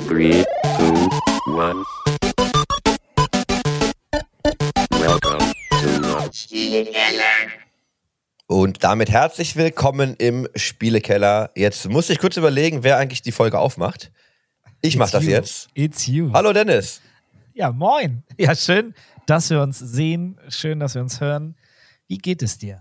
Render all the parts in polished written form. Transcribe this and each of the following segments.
3, 2, 1. Welcome to Spielekeller. Und damit herzlich willkommen im Spielekeller. Jetzt muss ich kurz überlegen, wer eigentlich die Folge aufmacht. Ich mach das jetzt. It's you. Hallo Dennis. Ja, moin. Ja, schön, dass wir uns sehen. Schön, dass wir uns hören. Wie geht es dir?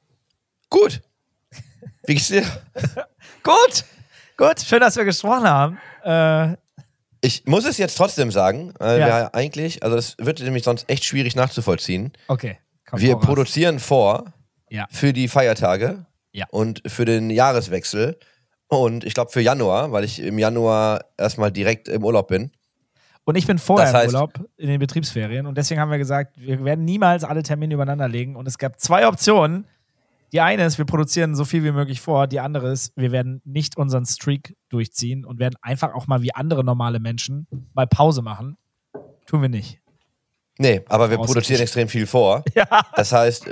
Gut. Wie geht's dir? Gut. Schön, dass wir gesprochen haben. Ich muss es jetzt trotzdem sagen, Ja. wir eigentlich, also das wird nämlich sonst echt schwierig nachzuvollziehen. Okay. Komm Wir voraus. produzieren vor Ja. für die Feiertage Ja. und für den Jahreswechsel und ich glaube für Januar, weil ich im Januar erstmal direkt im Urlaub bin. Und ich bin vorher Das heißt- im Urlaub in den Betriebsferien und deswegen haben wir gesagt, wir werden niemals alle Termine übereinander legen und es gab zwei Optionen. Die eine ist, wir produzieren so viel wie möglich vor. Die andere ist, wir werden nicht unseren Streak durchziehen und werden einfach auch mal wie andere normale Menschen mal Pause machen. Tun wir nicht. Nee, aber wir Voraussichtlich. produzieren extrem viel vor. Ja. Das heißt,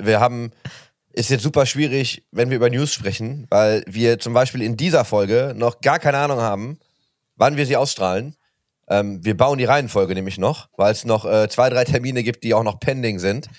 ist jetzt super schwierig, wenn wir über News sprechen, weil wir zum Beispiel in dieser Folge noch gar keine Ahnung haben, wann wir sie ausstrahlen. Wir bauen die Reihenfolge nämlich noch, weil es noch 2, 3 Termine gibt, die auch noch pending sind.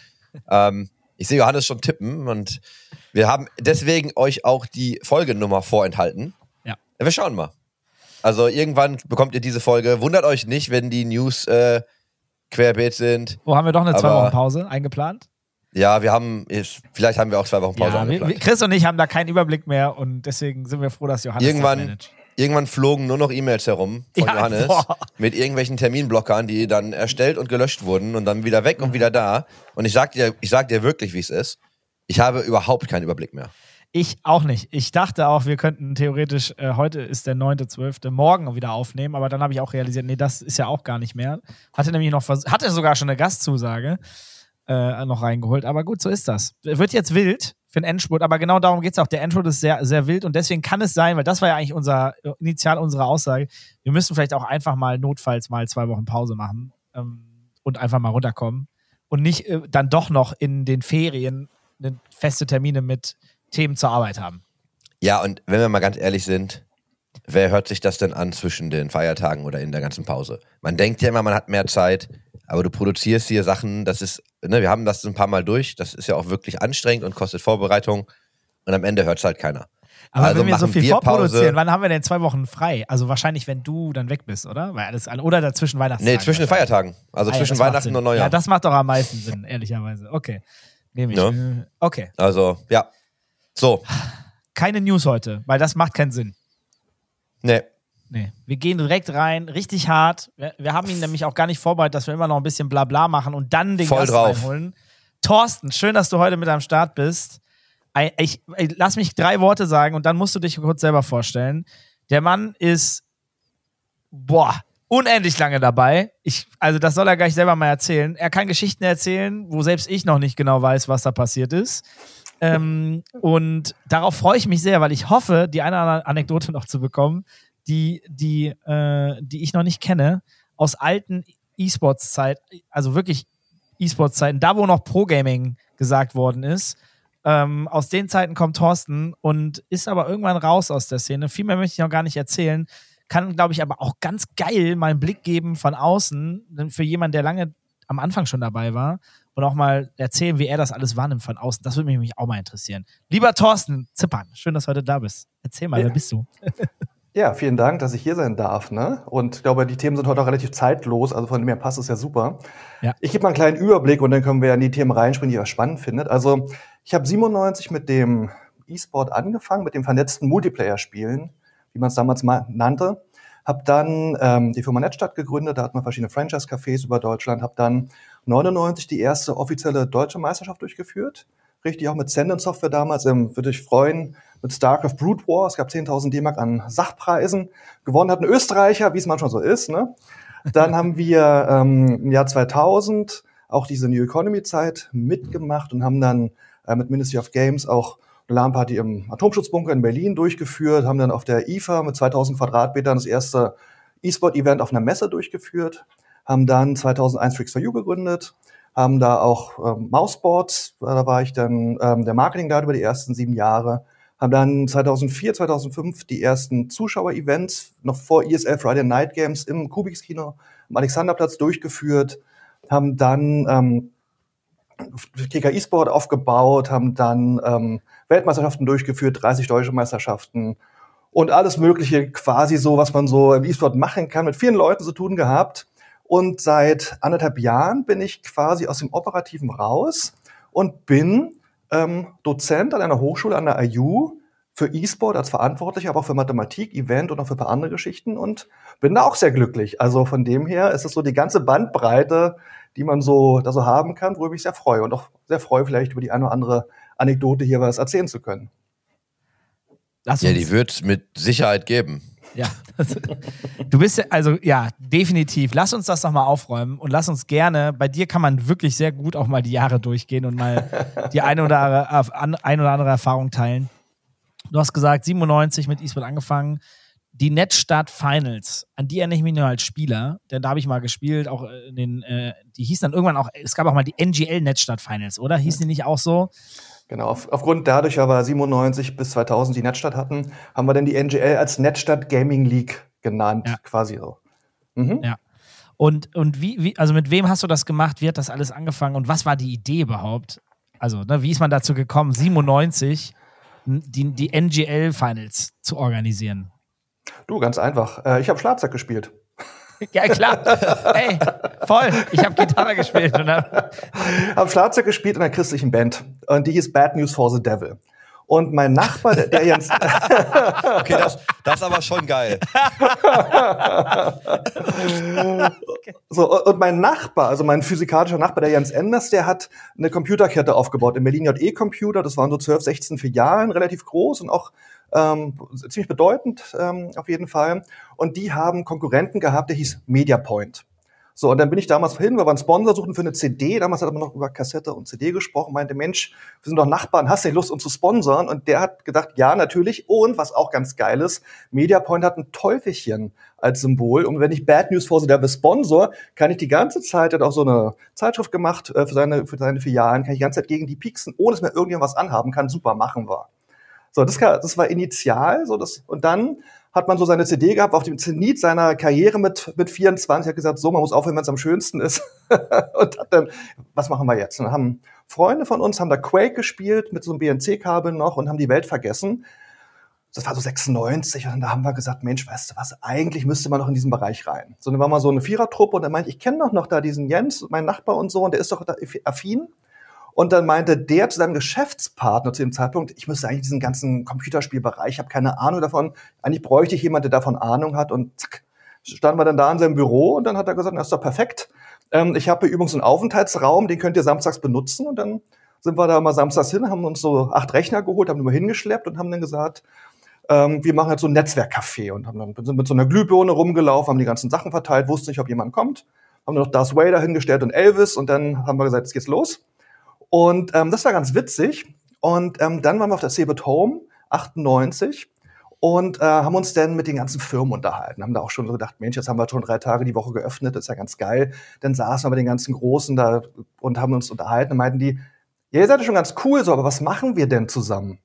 Ich sehe Johannes schon tippen und wir haben deswegen euch auch die Folgennummer vorenthalten. Ja. Wir schauen mal. Also irgendwann bekommt ihr diese Folge. Wundert euch nicht, wenn die News querbeet sind. Wo haben wir doch eine Aber- 2 Wochen Pause eingeplant? Ja, vielleicht haben wir auch 2 Wochen Pause Ja, angeplant. Chris und ich haben da keinen Überblick mehr und deswegen sind wir froh, dass Johannes das managt. Irgendwann flogen nur noch E-Mails herum von Ja, Johannes boah. mit irgendwelchen Terminblockern, die dann erstellt und gelöscht wurden und dann wieder weg und wieder da. Und ich sag dir wirklich, wie es ist. Ich habe überhaupt keinen Überblick mehr. Ich auch nicht. Ich dachte auch, wir könnten theoretisch, heute ist der 9.12., morgen wieder aufnehmen, aber dann habe ich auch realisiert, nee, das ist ja auch gar nicht mehr. Hatte sogar schon eine Gastzusage noch reingeholt, aber gut, so ist das. Wird jetzt wild für den Endspurt, aber genau darum geht es auch. Der Endspurt ist sehr, sehr wild und deswegen kann es sein, weil das war ja eigentlich initial unsere Aussage, wir müssen vielleicht auch einfach mal notfalls mal 2 Wochen Pause machen und einfach mal runterkommen und nicht dann doch noch in den Ferien feste Termine mit Themen zur Arbeit haben. Ja, und wenn wir mal ganz ehrlich sind, wer hört sich das denn an zwischen den Feiertagen oder in der ganzen Pause? Man denkt ja immer, man hat mehr Zeit, aber du produzierst hier Sachen, das ist, wir haben das ein paar Mal durch, das ist ja auch wirklich anstrengend und kostet Vorbereitung und am Ende hört es halt keiner. Aber Also wenn wir so machen viel wir vorproduzieren, Pause. wann haben wir denn 2 Wochen frei? Also wahrscheinlich, wenn du dann weg bist, oder? Oder dazwischen Weihnachtstagen. Nee, zwischen den Feiertagen. Also Ah ja, zwischen das macht Weihnachten Sinn. und Neujahr. Ja, das macht doch am meisten Sinn, ehrlicherweise. Okay. Nehme ich. Ne? Okay. Also, ja. So, Keine News heute, weil das macht keinen Sinn. nee. Nee. Wir gehen direkt rein, richtig hart. Wir haben ihn nämlich auch gar nicht vorbereitet, dass wir immer noch ein bisschen Blabla machen und dann den Voll Gast drauf. reinholen. Thorsten, schön, dass du heute mit am Start bist. Lass mich 3 Worte sagen und dann musst du dich kurz selber vorstellen. Der Mann ist, unendlich lange dabei. Also das soll er gleich selber mal erzählen. Er kann Geschichten erzählen, wo selbst ich noch nicht genau weiß, was da passiert ist. Und darauf freue ich mich sehr, weil ich hoffe, die eine oder andere Anekdote noch zu bekommen, die ich noch nicht kenne, aus alten E-Sports-Zeiten, also wirklich E-Sports-Zeiten, da wo noch Pro-Gaming gesagt worden ist. Aus den Zeiten kommt Thorsten und ist aber irgendwann raus aus der Szene. Viel mehr möchte ich noch gar nicht erzählen. Kann, glaube ich, aber auch ganz geil mal einen Blick geben von außen, für jemanden, der lange am Anfang schon dabei war und auch mal erzählen, wie er das alles wahrnimmt von außen. Das würde mich nämlich auch mal interessieren. Lieber Thorsten Zippern, schön, dass du heute da bist. Erzähl mal, wer bist du? Ja, vielen Dank, dass ich hier sein darf. Ne? Und ich glaube, die Themen sind heute auch relativ zeitlos, also von dem her passt es ja super. Ja. Ich gebe mal einen kleinen Überblick und dann können wir in die Themen reinspringen, die ihr spannend findet. Also ich habe 97 mit dem E-Sport angefangen, mit dem vernetzten Multiplayer-Spielen, wie man es damals mal nannte. Habe dann die Firma Netstadt gegründet, da hat man verschiedene Franchise-Cafés über Deutschland. Habe dann 99 die erste offizielle deutsche Meisterschaft durchgeführt. Richtig, auch mit Sendent Software damals, würde ich freuen, mit StarCraft Brood War. Es gab 10.000 D-Mark an Sachpreisen. Gewonnen hat ein Österreicher, wie es manchmal so ist. Ne? Dann haben wir im Jahr 2000 auch diese New Economy-Zeit mitgemacht und haben dann mit Ministry of Games auch eine LAN-Party im Atomschutzbunker in Berlin durchgeführt, haben dann auf der IFA mit 2000 Quadratmetern das erste E-Sport-Event auf einer Messe durchgeführt, haben dann 2001 Freaks4U gegründet, haben da auch Mouseboards, da war ich dann der Marketingleiter über die ersten 7 Jahre, haben dann 2004, 2005 die ersten Zuschauer-Events noch vor ESL Friday Night Games im Kubikskino am Alexanderplatz durchgeführt, haben dann KK E-Sport aufgebaut, haben dann Weltmeisterschaften durchgeführt, 30 deutsche Meisterschaften und alles Mögliche quasi so, was man so im E-Sport machen kann, mit vielen Leuten zu tun gehabt. Und seit 1,5 Jahren bin ich quasi aus dem Operativen raus und bin Dozent an einer Hochschule an der IU für E-Sport als Verantwortlicher, aber auch für Mathematik, Event und auch für ein paar andere Geschichten und bin da auch sehr glücklich. Also von dem her ist es so die ganze Bandbreite, die man da so haben kann, worüber ich sehr freue und auch sehr freue, vielleicht über die eine oder andere Anekdote hier was erzählen zu können. Ja, die wird es mit Sicherheit geben. Ja, du bist ja, also ja, definitiv. Lass uns das nochmal aufräumen und lass uns gerne, bei dir kann man wirklich sehr gut auch mal die Jahre durchgehen und mal die eine oder andere Erfahrung teilen. Du hast gesagt, 97 mit E-Sport angefangen. Die Nettstadt Finals, an die erinnere ich mich nur als Spieler, denn da habe ich mal gespielt, auch die hießen dann irgendwann auch, es gab auch mal die NGL Nettstadt Finals, oder? Hießen die nicht auch so? Genau, aufgrund dadurch, aber 97 bis 2000 die Nettstadt hatten, haben wir dann die NGL als Nettstadt Gaming League genannt, quasi so. Mhm. Ja. Und wie, also mit wem hast du das gemacht? Wie hat das alles angefangen? Und was war die Idee überhaupt? Also, ne, wie ist man dazu gekommen, 97 die NGL Finals zu organisieren? Du, ganz einfach. Ich habe Schlagzeug gespielt. Ja, klar. Ey, voll. Ich habe Gitarre gespielt. Habe Schlagzeug gespielt in einer christlichen Band. Und die hieß Bad News for the Devil. Und mein Nachbar, der Jens... Okay, das ist aber schon geil. So, und mein Nachbar, also mein physikalischer Nachbar, der Jens Enders, der hat eine Computerkette aufgebaut. Im Berlin JE Computer, das waren so 12, 16 Filialen, relativ groß und auch ziemlich bedeutend auf jeden Fall. Und die haben Konkurrenten gehabt, der hieß MediaPoint. So, und dann bin ich damals hin, weil wir einen Sponsor suchten für eine CD. Damals hat man noch über Kassette und CD gesprochen, meinte, Mensch, wir sind doch Nachbarn, hast du nicht Lust, uns zu sponsern? Und der hat gedacht, ja, natürlich. Und was auch ganz geil ist, MediaPoint hat ein Teufelchen als Symbol. Und wenn ich Bad News for the Devil sponsor, kann ich die ganze Zeit, hat auch so eine Zeitschrift gemacht für seine Filialen, kann ich die ganze Zeit gegen die pieksen, ohne dass mir irgendjemand was anhaben kann. Super, machen wir. So, das war initial, und dann hat man so seine CD gehabt, auf dem Zenit seiner Karriere mit 24, hat gesagt, so, man muss aufhören, wenn es am schönsten ist. Und hat dann, was machen wir jetzt? Und dann haben Freunde von uns, haben da Quake gespielt, mit so einem BNC-Kabel noch und haben die Welt vergessen. Das war so 96 und da haben wir gesagt, Mensch, weißt du was, eigentlich müsste man noch in diesen Bereich rein. So, dann war mal so eine Vierertruppe und er meinte, ich kenne doch noch da diesen Jens, mein Nachbar und so, und der ist doch da affin. Und dann meinte der zu seinem Geschäftspartner zu dem Zeitpunkt, ich müsste eigentlich diesen ganzen Computerspielbereich, ich habe keine Ahnung davon, eigentlich bräuchte ich jemanden, der davon Ahnung hat. Und zack, standen wir dann da in seinem Büro und dann hat er gesagt, das ist doch perfekt. Ich habe hier übrigens einen Aufenthaltsraum, den könnt ihr samstags benutzen. Und dann sind wir da mal samstags hin, haben uns so 8 Rechner geholt, haben die mal hingeschleppt und haben dann gesagt, wir machen jetzt so ein Netzwerkcafé und sind mit so einer Glühbirne rumgelaufen, haben die ganzen Sachen verteilt, wussten nicht, ob jemand kommt, haben noch Darth Vader hingestellt und Elvis und dann haben wir gesagt, jetzt geht's los. Und das war ganz witzig. Und dann waren wir auf der Cebit Home 98 und haben uns dann mit den ganzen Firmen unterhalten. Haben da auch schon so gedacht, Mensch, jetzt haben wir schon 3 Tage die Woche geöffnet, das ist ja ganz geil. Dann saßen wir mit den ganzen Großen da und haben uns unterhalten und meinten die, ja, ihr seid ja schon ganz cool so, aber was machen wir denn zusammen?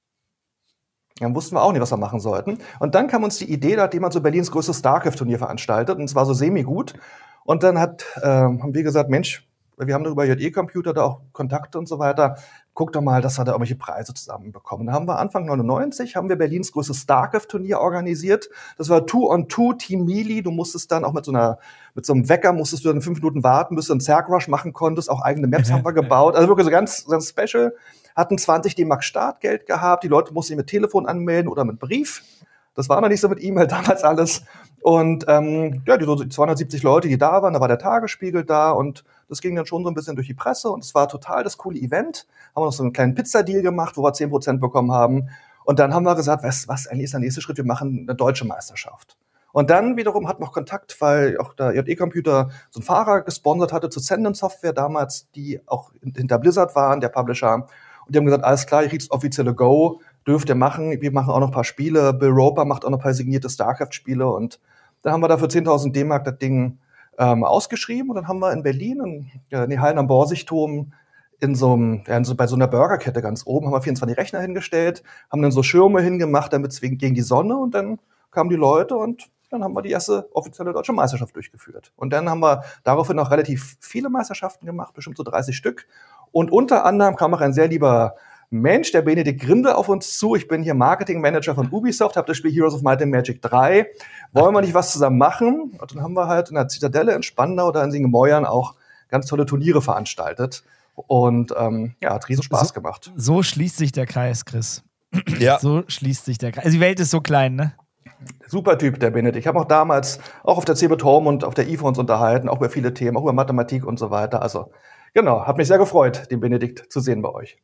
Dann wussten wir auch nicht, was wir machen sollten. Und dann kam uns die Idee, da hat jemand so Berlins größtes StarCraft-Turnier veranstaltet und es war so semi-gut. Und dann haben wir gesagt, Mensch, wir haben darüber JE-Computer da auch Kontakte und so weiter. Guck doch mal, dass wir da irgendwelche Preise zusammenbekommen. Da haben wir Anfang 99 haben wir Berlins größtes StarCraft-Turnier organisiert. Das war 2-on-2 Team Melee. Du musstest dann auch mit so einem Wecker musstest du dann 5 Minuten warten, bis du einen Zerg-Rush machen konntest. Auch eigene Maps haben wir gebaut. Also wirklich so ganz, ganz special. Hatten 20 D-Mark Startgeld gehabt. Die Leute mussten sich mit Telefon anmelden oder mit Brief. Das war noch nicht so mit E-Mail damals alles. Und die so 270 Leute, die da waren, da war der Tagesspiegel da und das ging dann schon so ein bisschen durch die Presse und es war total das coole Event. Haben wir noch so einen kleinen Pizzadeal gemacht, wo wir 10% bekommen haben. Und dann haben wir gesagt, weißt du was, eigentlich ist der nächste Schritt, wir machen eine deutsche Meisterschaft. Und dann wiederum hatten wir Kontakt, weil auch der JE-Computer so einen Fahrer gesponsert hatte zu Zenden Software damals, die auch hinter Blizzard waren, der Publisher. Und die haben gesagt, alles klar, ihr kriegt das offizielle Go, dürft ihr machen. Wir machen auch noch ein paar Spiele. Bill Roper macht auch noch ein paar signierte StarCraft-Spiele. Und dann haben wir da für 10.000 D-Mark das Ding ausgeschrieben. Und dann haben wir in Berlin, in den Hallen am Borsigturm, bei so einer Burgerkette ganz oben, haben wir 24 Rechner hingestellt, haben dann so Schirme hingemacht, damit es gegen die Sonne, und dann kamen die Leute und dann haben wir die erste offizielle deutsche Meisterschaft durchgeführt. Und dann haben wir daraufhin noch relativ viele Meisterschaften gemacht, bestimmt so 30 Stück. Und unter anderem kam auch ein sehr lieber Mensch, der Benedikt Grinde, auf uns zu. Ich bin hier Marketingmanager von Ubisoft, habe das Spiel Heroes of Might and Magic 3. Wollen wir nicht was zusammen machen? Und dann haben wir halt in der Zitadelle in Spandau oder in Singemeuern auch ganz tolle Turniere veranstaltet. Und hat riesen Spaß gemacht. So schließt sich der Kreis, Chris. Ja. So schließt sich der Kreis. Also die Welt ist so klein, ne? Super Typ, der Benedikt. Ich habe auch damals auch auf der CeBIT Home und auf der IFA uns unterhalten, auch über viele Themen, auch über Mathematik und so weiter. Also genau, hat mich sehr gefreut, den Benedikt zu sehen bei euch.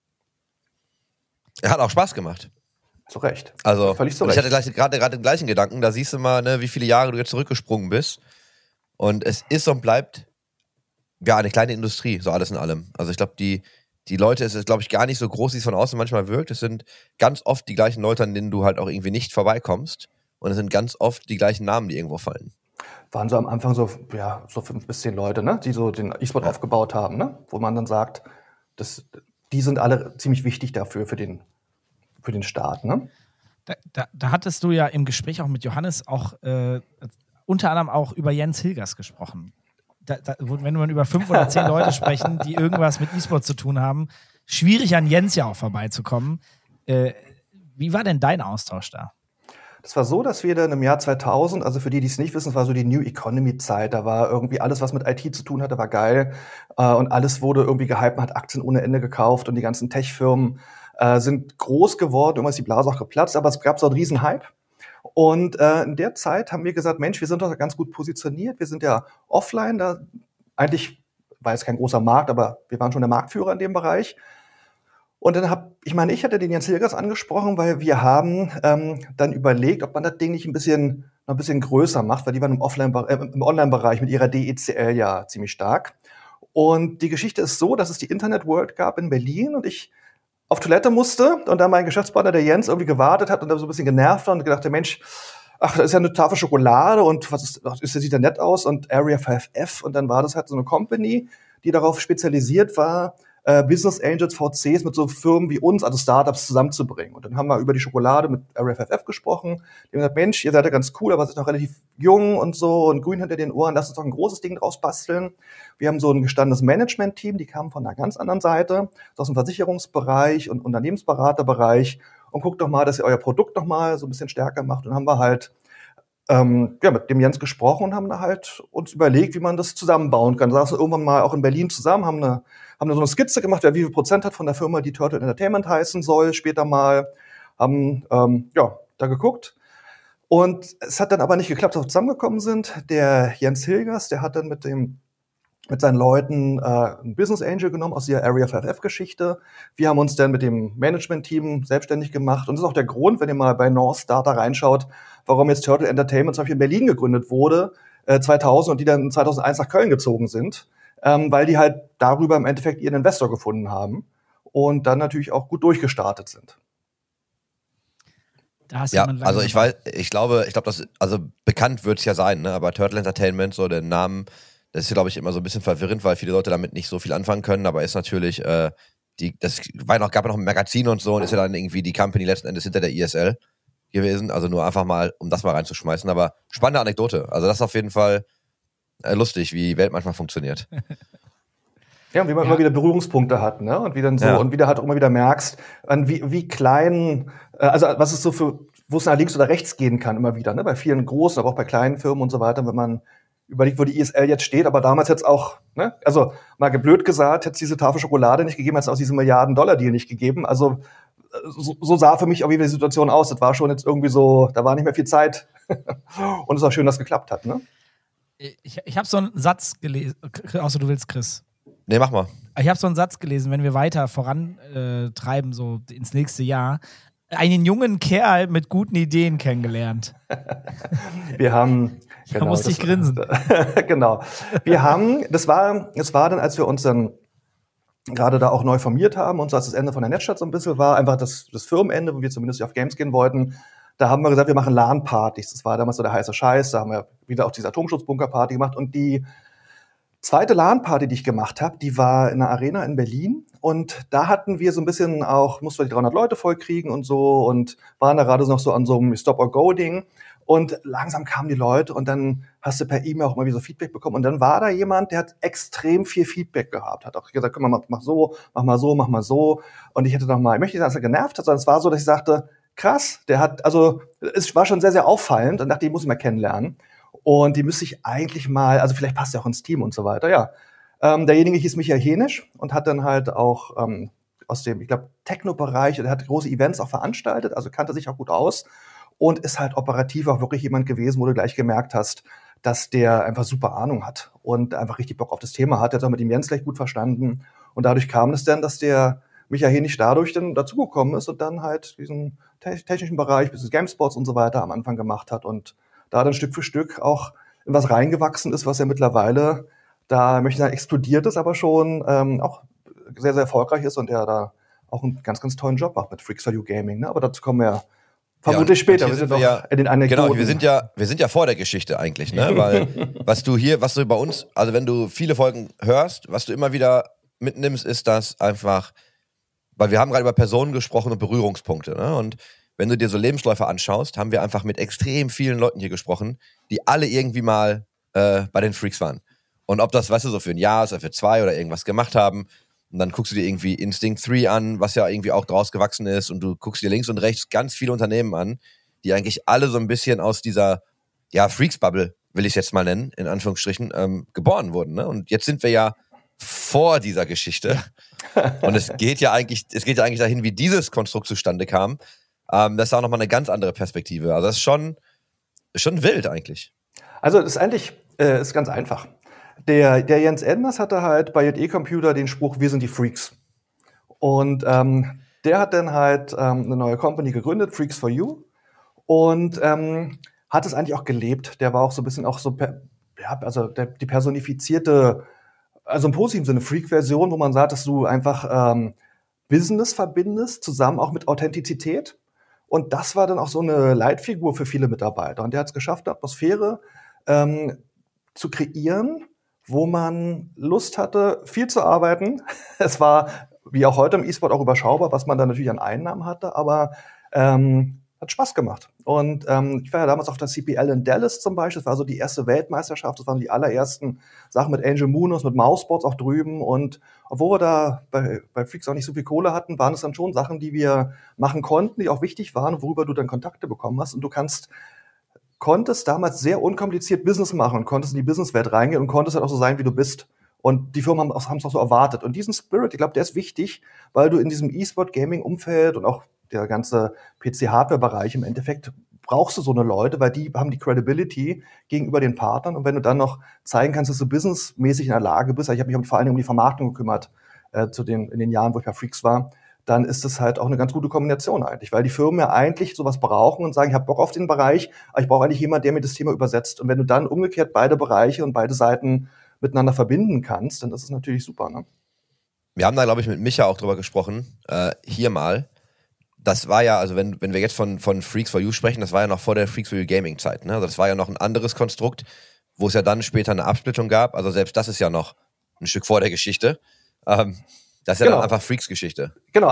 Er hat auch Spaß gemacht. Zu Recht. Also, völlig zu ich Recht. hatte gerade den gleichen Gedanken. Da siehst du mal, ne, wie viele Jahre du jetzt zurückgesprungen bist. Und es ist und bleibt ja eine kleine Industrie, so alles in allem. Also ich glaube, die Leute, es ist, glaube ich, gar nicht so groß, wie es von außen manchmal wirkt. Es sind ganz oft die gleichen Leute, an denen du halt auch irgendwie nicht vorbeikommst. Und es sind ganz oft die gleichen Namen, die irgendwo fallen. Waren so am Anfang so 5 bis 10 Leute, ne, die so den E-Sport aufgebaut haben, ne? Wo man dann sagt, die sind alle ziemlich wichtig dafür, für den Start, ne? Da hattest du ja im Gespräch auch mit Johannes auch unter anderem auch über Jens Hilgers gesprochen. Wenn wir über 5 oder 10 Leute sprechen, die irgendwas mit E-Sport zu tun haben, schwierig an Jens ja auch vorbeizukommen. Wie war denn dein Austausch da? Das war so, dass wir dann im Jahr 2000, also für die es nicht wissen, es war so die New Economy-Zeit, da war irgendwie alles, was mit IT zu tun hatte, war geil, und alles wurde irgendwie gehypt, man hat Aktien ohne Ende gekauft und die ganzen Tech-Firmen sind groß geworden, irgendwann ist die Blase auch geplatzt, aber es gab so einen riesen Hype. Und in der Zeit haben wir gesagt, Mensch, wir sind doch ganz gut positioniert, wir sind ja offline, da eigentlich war jetzt kein großer Markt, aber wir waren schon der Marktführer in dem Bereich. Und dann ich hatte den Jens Hilgers angesprochen, weil wir haben dann überlegt, ob man das Ding nicht noch ein bisschen größer macht, weil die waren im Online-Bereich mit ihrer DECL ja ziemlich stark. Und die Geschichte ist so, dass es die Internet World gab in Berlin und ich auf Toilette musste und dann mein Geschäftspartner, der Jens, irgendwie gewartet hat und da so ein bisschen genervt war und gedacht, der Mensch, ach, da ist ja eine Tafel Schokolade und das sieht ja nett aus und Area 5F, und dann war das halt so eine Company, die darauf spezialisiert war, Business Angels, VCs mit so Firmen wie uns, also Startups, zusammenzubringen. Und dann haben wir über die Schokolade mit Area 5F gesprochen. Die haben gesagt, Mensch, ihr seid ja ganz cool, aber seid noch relativ jung und so und grün hinter den Ohren, lasst uns doch ein großes Ding draus basteln. Wir haben so ein gestandenes Management-Team, die kamen von einer ganz anderen Seite, aus dem Versicherungsbereich und Unternehmensberaterbereich, und guckt doch mal, dass ihr euer Produkt noch mal so ein bisschen stärker macht. Und haben wir halt mit dem Jens gesprochen und haben da halt uns überlegt, wie man das zusammenbauen kann. Da saßen wir irgendwann mal auch in Berlin zusammen, haben so eine Skizze gemacht, wer wie viel Prozent hat von der Firma, die Turtle Entertainment heißen soll, später mal, haben da geguckt. Und es hat dann aber nicht geklappt, dass wir zusammengekommen sind. Der Jens Hilgers, der hat dann mit seinen Leuten einen Business Angel genommen aus der Area 5F-Geschichte. Wir haben uns dann mit dem Management-Team selbstständig gemacht. Und das ist auch der Grund, wenn ihr mal bei North Data reinschaut, warum jetzt Turtle Entertainment zum Beispiel in Berlin gegründet wurde, 2000, und die dann 2001 nach Köln gezogen sind, weil die halt darüber im Endeffekt ihren Investor gefunden haben und dann natürlich auch gut durchgestartet sind. Ja, also ich glaube, also bekannt wird es ja sein, ne? Aber Turtle Entertainment, so der Name, das ist ja, glaube ich, immer so ein bisschen verwirrend, weil viele Leute damit nicht so viel anfangen können, aber ist natürlich, gab ja noch ein Magazin und so und ist ja dann irgendwie die Company letzten Endes hinter der ISL gewesen, also nur einfach mal, um das mal reinzuschmeißen, aber spannende Anekdote, also das ist auf jeden Fall lustig, wie die Welt manchmal funktioniert. Ja, und wie man immer wieder Berührungspunkte hat, ne? Und wie dann so, und wieder halt auch immer wieder merkst, wie klein, also was es so wo es nach links oder rechts gehen kann, immer wieder, ne? Bei vielen großen, aber auch bei kleinen Firmen und so weiter, wenn man überlegt, wo die ISL jetzt steht, aber damals hätte es auch, ne? Also mal blöd gesagt, hätte es diese Tafel Schokolade nicht gegeben, hätte es auch diese Milliarden-Dollar-Deal nicht gegeben. Also so sah für mich auch wieder die Situation aus. Das war schon jetzt irgendwie so, da war nicht mehr viel Zeit. Und es war schön, dass es geklappt hat, ne? Ich habe so einen Satz gelesen, außer du willst, Chris. Nee, mach mal. Ich habe so einen Satz gelesen, wenn wir weiter vorantreiben, so ins nächste Jahr, einen jungen Kerl mit guten Ideen kennengelernt. Wir haben... Da musste ich grinsen. Genau. Das war dann, als wir uns dann gerade da auch neu formiert haben und so, als das Ende von der Netzstadt so ein bisschen war, einfach das Firmenende, wo wir zumindest auf Games gehen wollten, da haben wir gesagt, wir machen LAN-Partys. Das war damals so der heiße Scheiß, da haben wir wieder auch diese Atomschutzbunker-Party gemacht und die zweite LAN-Party, die ich gemacht habe, die war in einer Arena in Berlin. Und da hatten wir so ein bisschen auch, mussten wir die 300 Leute vollkriegen und so und waren da gerade noch so an so einem Stop-or-Go-Ding. Und langsam kamen die Leute und dann hast du per E-Mail auch mal wieder so Feedback bekommen. Und dann war da jemand, der hat extrem viel Feedback gehabt. Hat auch gesagt, komm mal, mach so, mach mal so, mach mal so. Und ich hätte noch mal, ich möchte nicht sagen, dass er genervt hat, sondern es war so, dass ich sagte, krass, der hat, also es war schon sehr, sehr auffallend. Und dachte, ich muss ihn mal kennenlernen. Und die müsste ich eigentlich mal, also vielleicht passt er auch ins Team und so weiter, ja. Derjenige hieß Michael Henisch und hat dann halt auch aus dem, ich glaube, Techno-Bereich, der hat große Events auch veranstaltet, also kannte sich auch gut aus und ist halt operativ auch wirklich jemand gewesen, wo du gleich gemerkt hast, dass der einfach super Ahnung hat und einfach richtig Bock auf das Thema hat. Der hat auch mit dem Jens gleich gut verstanden und dadurch kam es dann, dass der Michael Henisch dadurch dann dazugekommen ist und dann halt diesen technischen Bereich, Business GameSpots und so weiter am Anfang gemacht hat und da dann Stück für Stück auch in was reingewachsen ist, was ja mittlerweile, da möchte ich sagen, explodiert ist, aber schon auch sehr, sehr erfolgreich ist und der da auch einen ganz, ganz tollen Job macht mit Freaks for You Gaming. Ne? Aber dazu kommen wir vermutlich später. Wir sind noch in den Anekdoten. Genau, wir sind ja vor der Geschichte eigentlich, ne? Weil was du bei uns, also wenn du viele Folgen hörst, was du immer wieder mitnimmst, ist das einfach, weil wir haben gerade über Personen gesprochen und Berührungspunkte, ne? Und wenn du dir so Lebensläufe anschaust, haben wir einfach mit extrem vielen Leuten hier gesprochen, die alle irgendwie mal bei den Freaks waren. Und ob das, weißt du, so für ein Jahr oder für 2 oder irgendwas gemacht haben. Und dann guckst du dir irgendwie Instinct 3 an, was ja irgendwie auch draus gewachsen ist. Und du guckst dir links und rechts ganz viele Unternehmen an, die eigentlich alle so ein bisschen aus dieser, ja, Freaks-Bubble, will ich es jetzt mal nennen, in Anführungsstrichen, geboren wurden. Ne? Und jetzt sind wir ja vor dieser Geschichte. Und es geht ja eigentlich dahin, wie dieses Konstrukt zustande kam. Das ist auch nochmal eine ganz andere Perspektive. Also das ist schon wild eigentlich. Also das ist eigentlich ist ganz einfach. Der Jens Enders hatte halt bei JE Computer den Spruch, wir sind die Freaks. Und der hat dann halt eine neue Company gegründet, Freaks for You. Und hat es eigentlich auch gelebt. Der war auch so ein bisschen auch so, die personifizierte, also im positiven Sinne Freak-Version, wo man sagt, dass du einfach Business verbindest, zusammen auch mit Authentizität. Und das war dann auch so eine Leitfigur für viele Mitarbeiter. Und der hat es geschafft, eine Atmosphäre zu kreieren, wo man Lust hatte, viel zu arbeiten. Es war, wie auch heute im E-Sport, auch überschaubar, was man da natürlich an Einnahmen hatte, aber hat Spaß gemacht. Und ich war ja damals auf der CPL in Dallas zum Beispiel, das war so die erste Weltmeisterschaft, das waren die allerersten Sachen mit Angel Munoz, mit Mouseboards auch drüben. Und obwohl wir da bei Freaks auch nicht so viel Kohle hatten, waren es dann schon Sachen, die wir machen konnten, die auch wichtig waren, worüber du dann Kontakte bekommen hast. Und du konntest damals sehr unkompliziert Business machen und konntest in die Businesswelt reingehen und konntest halt auch so sein, wie du bist. Und die Firmen haben es auch so erwartet. Und diesen Spirit, ich glaube, der ist wichtig, weil du in diesem E-Sport-Gaming-Umfeld und auch der ganze PC-Hardware-Bereich im Endeffekt brauchst du so eine Leute, weil die haben die Credibility gegenüber den Partnern. Und wenn du dann noch zeigen kannst, dass du businessmäßig in der Lage bist, ich habe mich vor allen Dingen um die Vermarktung gekümmert in den Jahren, wo ich bei Freaks war, dann ist das halt auch eine ganz gute Kombination eigentlich, weil die Firmen ja eigentlich sowas brauchen und sagen, ich habe Bock auf den Bereich, aber ich brauche eigentlich jemanden, der mir das Thema übersetzt. Und wenn du dann umgekehrt beide Bereiche und beide Seiten miteinander verbinden kannst, dann ist es natürlich super. Ne? Wir haben da, glaube ich, mit Micha auch drüber gesprochen, hier mal. Das war ja, also wenn wir jetzt von Freaks for You sprechen, das war ja noch vor der Freaks for You Gaming-Zeit. Ne? Also das war ja noch ein anderes Konstrukt, wo es ja dann später eine Absplittung gab. Also selbst das ist ja noch ein Stück vor der Geschichte. Das ist ja dann einfach Freaks-Geschichte. Genau,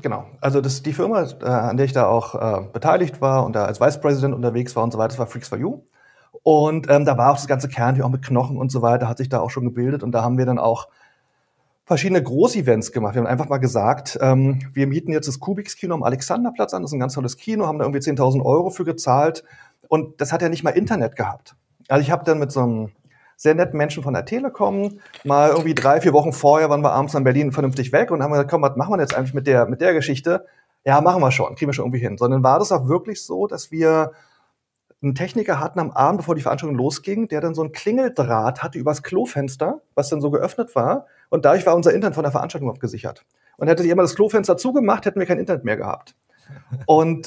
die Firma, an der ich da auch beteiligt war und da als Vice President unterwegs war und so weiter, das war Freaks for You. Und da war auch das ganze Kern, auch mit Knochen und so weiter, hat sich da auch schon gebildet. Und da haben wir dann auch verschiedene Groß-Events gemacht. Wir haben einfach mal gesagt, wir mieten jetzt das Kubix-Kino am Alexanderplatz an. Das ist ein ganz tolles Kino, haben da irgendwie 10.000 € für gezahlt. Und das hat ja nicht mal Internet gehabt. Also ich habe dann mit so einem sehr netten Menschen von der Telekom mal irgendwie 3-4 Wochen vorher waren wir abends in Berlin vernünftig weg und haben gesagt, komm, was machen wir jetzt eigentlich mit der Geschichte? Ja, machen wir schon, kriegen wir schon irgendwie hin. Sondern war das auch wirklich so, dass wir einen Techniker hatten am Abend, bevor die Veranstaltung losging, der dann so ein Klingeldraht hatte übers Klofenster, was dann so geöffnet war. Und dadurch war unser Internet von der Veranstaltung abgesichert. Und hätte jemand das Klofenster zugemacht, hätten wir kein Internet mehr gehabt. Und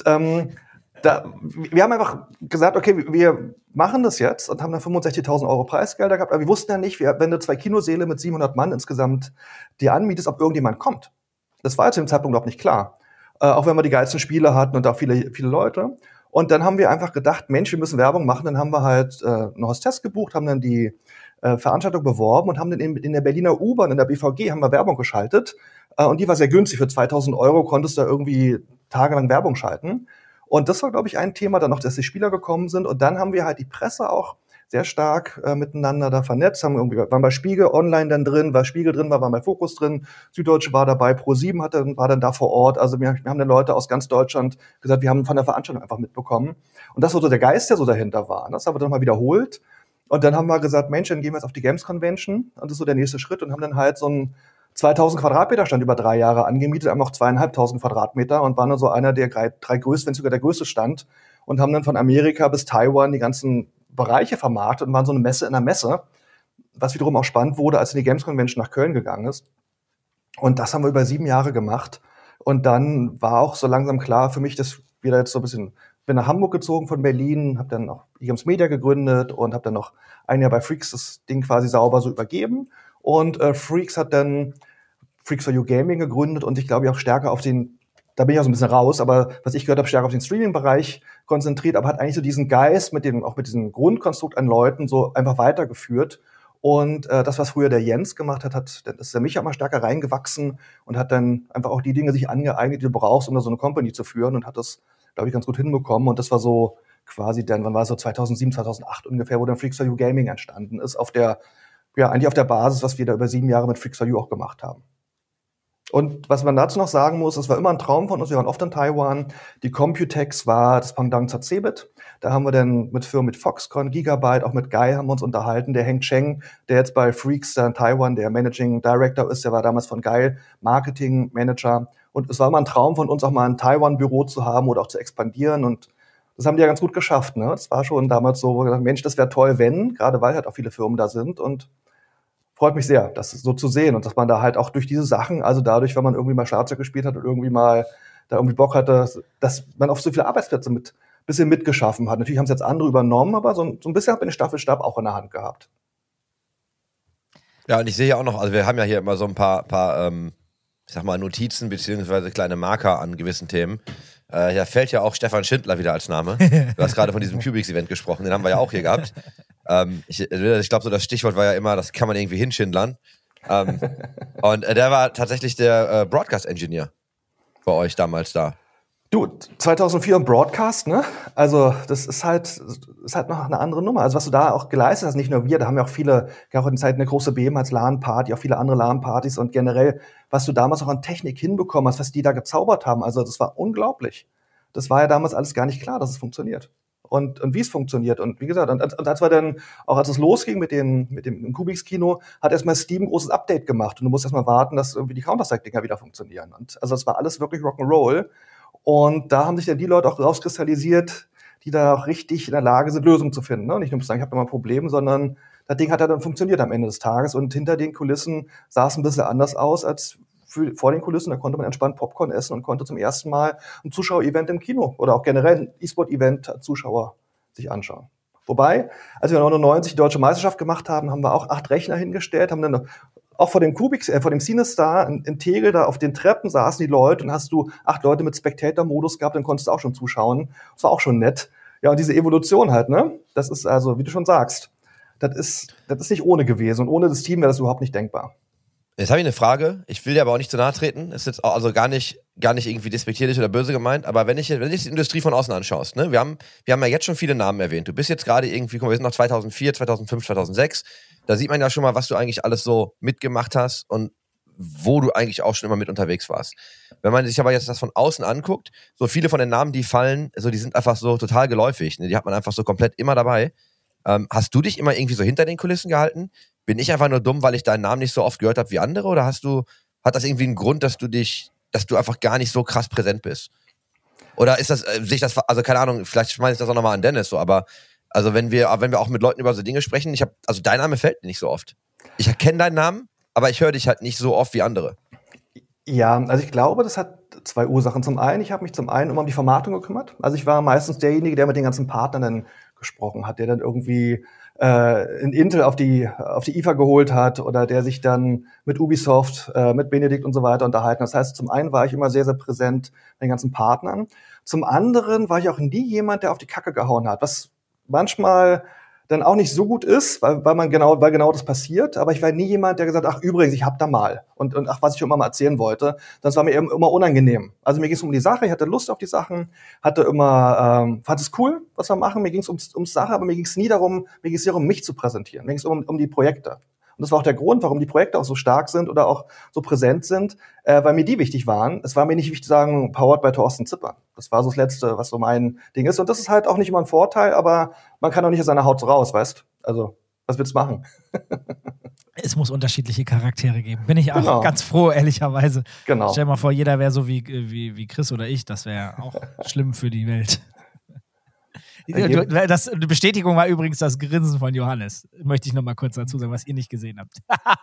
wir haben einfach gesagt, okay, wir machen das jetzt und haben dann 65.000 € Preisgelder gehabt. Aber wir wussten ja nicht, wenn du 2 Kinosäle mit 700 Mann insgesamt dir anmietest, ob irgendjemand kommt. Das war zu dem Zeitpunkt überhaupt nicht klar. Auch wenn wir die geilsten Spiele hatten und auch viele, viele Leute. Und dann haben wir einfach gedacht, Mensch, wir müssen Werbung machen. Dann haben wir halt eine Hostess gebucht, haben dann die Veranstaltung beworben und haben dann in der Berliner U-Bahn, in der BVG, haben wir Werbung geschaltet. Und die war sehr günstig. Für 2.000 € konntest du da irgendwie tagelang Werbung schalten. Und das war, glaube ich, ein Thema dann noch, dass die Spieler gekommen sind. Und dann haben wir halt die Presse auch sehr stark miteinander da vernetzt. Waren bei Spiegel Online dann drin, war Spiegel drin, waren bei Focus drin, Süddeutsche war dabei, Pro7 war dann da vor Ort. Also wir haben dann Leute aus ganz Deutschland gesagt, wir haben von der Veranstaltung einfach mitbekommen. Und das war so der Geist, der so dahinter war. Das haben wir dann mal wiederholt. Und dann haben wir gesagt, Mensch, dann gehen wir jetzt auf die Games Convention. Und das ist so der nächste Schritt. Und haben dann halt so einen 2.000 Quadratmeter Stand über 3 Jahre angemietet, haben auch 2.500 Quadratmeter und waren dann so einer der 3 größten, wenn sogar der größte Stand. Und haben dann von Amerika bis Taiwan die ganzen Bereiche vermarktet und waren so eine Messe in der Messe, was wiederum auch spannend wurde, als in die Games Convention nach Köln gegangen ist. Und das haben wir über 7 Jahre gemacht. Und dann war auch so langsam klar für mich, dass wir da jetzt so ein bisschen, bin nach Hamburg gezogen von Berlin, habe dann auch eGames Media gegründet und habe dann noch ein Jahr bei Freaks das Ding quasi sauber so übergeben. Und Freaks hat dann Freaks for You Gaming gegründet und ich glaube auch stärker auf den, da bin ich auch so ein bisschen raus, aber was ich gehört habe, stärker auf den Streaming-Bereich konzentriert, aber hat eigentlich so diesen Geist auch mit diesem Grundkonstrukt an Leuten so einfach weitergeführt. Und das, was früher der Jens gemacht hat, ist der Micha mal stärker reingewachsen und hat dann einfach auch die Dinge sich angeeignet, die du brauchst, um da so eine Company zu führen und hat das, glaube ich, ganz gut hinbekommen. Und das war so quasi dann, wann war es so 2007, 2008 ungefähr, wo dann Freaks for You Gaming entstanden ist, eigentlich auf der Basis, was wir da über 7 Jahre mit Freaks for You auch gemacht haben. Und was man dazu noch sagen muss, es war immer ein Traum von uns, wir waren oft in Taiwan. Die Computex war das Pendant zur CeBIT. Da haben wir dann mit Firmen mit Foxconn, Gigabyte, auch mit Guy haben wir uns unterhalten. Der Heng Cheng, der jetzt bei Freaks da in Taiwan der Managing Director ist, der war damals von Guy Marketing Manager. Und es war immer ein Traum von uns, auch mal ein Taiwan-Büro zu haben oder auch zu expandieren. Und das haben die ja ganz gut geschafft. Ne? Das war schon damals so, wo wir gesagt haben, Mensch, das wäre toll, wenn, gerade weil halt auch viele Firmen da sind. Und freut mich sehr, das so zu sehen und dass man da halt auch durch diese Sachen, also dadurch, wenn man irgendwie mal Schlagzeug gespielt hat und irgendwie mal da irgendwie Bock hatte, dass man auf so viele Arbeitsplätze bisschen mitgeschaffen hat. Natürlich haben es jetzt andere übernommen, aber so ein bisschen hat man den Staffelstab auch in der Hand gehabt. Ja, und ich sehe ja auch noch, also wir haben ja hier immer so ein paar ich sag mal, Notizen beziehungsweise kleine Marker an gewissen Themen. Da fällt ja auch Stefan Schindler wieder als Name. Du hast gerade von diesem Cubix-Event gesprochen, den haben wir ja auch hier gehabt. Ich glaube, so das Stichwort war ja immer, das kann man irgendwie hinschindlern. Und der war tatsächlich der Broadcast-Engineer bei euch damals da. Du, 2004 im Broadcast, ne? Also das ist halt noch eine andere Nummer. Also was du da auch geleistet hast, nicht nur wir, da haben ja auch viele, auch in der Zeit eine große BM als LAN-Party, auch viele andere LAN-Partys und generell, was du damals auch an Technik hinbekommen hast, was die da gezaubert haben, also das war unglaublich. Das war ja damals alles gar nicht klar, dass es funktioniert. Und wie es funktioniert. Und wie gesagt, und als wir dann, auch als es losging mit dem Kubix-Kino, hat erstmal Steam ein großes Update gemacht. Und du musst erstmal warten, dass irgendwie die Counter-Strike-Dinger wieder funktionieren. Und also das war alles wirklich Rock'n'Roll. Und da haben sich dann die Leute auch rauskristallisiert, die da auch richtig in der Lage sind, Lösungen zu finden. Ne? Nicht nur zu sagen, ich habe da mal ein Problem, sondern das Ding hat ja dann funktioniert am Ende des Tages. Und hinter den Kulissen sah es ein bisschen anders aus als vor den Kulissen. Da konnte man entspannt Popcorn essen und konnte zum ersten Mal ein Zuschauer-Event im Kino oder auch generell ein E-Sport-Event Zuschauer sich anschauen. Wobei, als wir 99 die Deutsche Meisterschaft gemacht haben, haben wir auch 8 Rechner hingestellt, haben dann auch vor dem vor dem CineStar in Tegel, da auf den Treppen saßen die Leute und hast du 8 Leute mit Spectator-Modus gehabt, dann konntest du auch schon zuschauen. Das war auch schon nett. Ja, und diese Evolution halt, ne? Das ist also, wie du schon sagst, das ist nicht ohne gewesen. Und ohne das Team wäre das überhaupt nicht denkbar. Jetzt habe ich eine Frage. Ich will dir aber auch nicht zu nahe treten. Ist jetzt auch, also gar nicht irgendwie despektierlich oder böse gemeint. Aber wenn ich die Industrie von außen anschaust, ne, wir haben ja jetzt schon viele Namen erwähnt. Du bist jetzt gerade irgendwie, guck mal, wir sind noch 2004, 2005, 2006. Da sieht man ja schon mal, was du eigentlich alles so mitgemacht hast und wo du eigentlich auch schon immer mit unterwegs warst. Wenn man sich aber jetzt das von außen anguckt, so viele von den Namen, die fallen, so die sind einfach so total geläufig. Ne? Die hat man einfach so komplett immer dabei. Hast du dich immer irgendwie so hinter den Kulissen gehalten? Bin ich einfach nur dumm, weil ich deinen Namen nicht so oft gehört habe wie andere? Oder hat das irgendwie einen Grund, dass du einfach gar nicht so krass präsent bist? Oder ist das, also keine Ahnung, vielleicht schmeiße ich das auch nochmal an Dennis so, aber also wenn wir auch mit Leuten über so Dinge sprechen, also dein Name fällt mir nicht so oft. Ich kenne deinen Namen, aber ich höre dich halt nicht so oft wie andere. Ja, also ich glaube, das hat 2 Ursachen. Zum einen, ich habe mich immer um die Vermarktung gekümmert. Also ich war meistens derjenige, der mit den ganzen Partnern dann gesprochen hat, der dann irgendwie in Intel auf die IFA geholt hat oder der sich dann mit Ubisoft, mit Benedikt und so weiter unterhalten. Das heißt, zum einen war ich immer sehr, sehr präsent bei den ganzen Partnern. Zum anderen war ich auch nie jemand, der auf die Kacke gehauen hat, was manchmal dann auch nicht so gut ist, weil genau das passiert. Aber ich war nie jemand, der gesagt hat, ach übrigens, ich hab da mal und ach, was ich schon immer mal erzählen wollte. Das war mir immer unangenehm. Also mir ging es um die Sache, ich hatte Lust auf die Sachen, fand es cool, was wir machen. Mir ging es ums Sache, aber mir ging es nie darum, mich zu präsentieren. Mir ging es um die Projekte. Und das war auch der Grund, warum die Projekte auch so stark sind oder auch so präsent sind, weil mir die wichtig waren. Es war mir nicht wichtig zu sagen, powered by Thorsten Zipper. Das war so das Letzte, was so mein Ding ist. Und das ist halt auch nicht immer ein Vorteil, aber man kann auch nicht aus seiner Haut raus, weißt? Also, was willst du machen? Es muss unterschiedliche Charaktere geben. Bin ich auch ganz froh, ehrlicherweise. Genau. Stell dir mal vor, jeder wäre so wie Chris oder ich. Das wäre auch schlimm für die Welt. Die Bestätigung war übrigens das Grinsen von Johannes. Möchte ich noch mal kurz dazu sagen, was ihr nicht gesehen habt.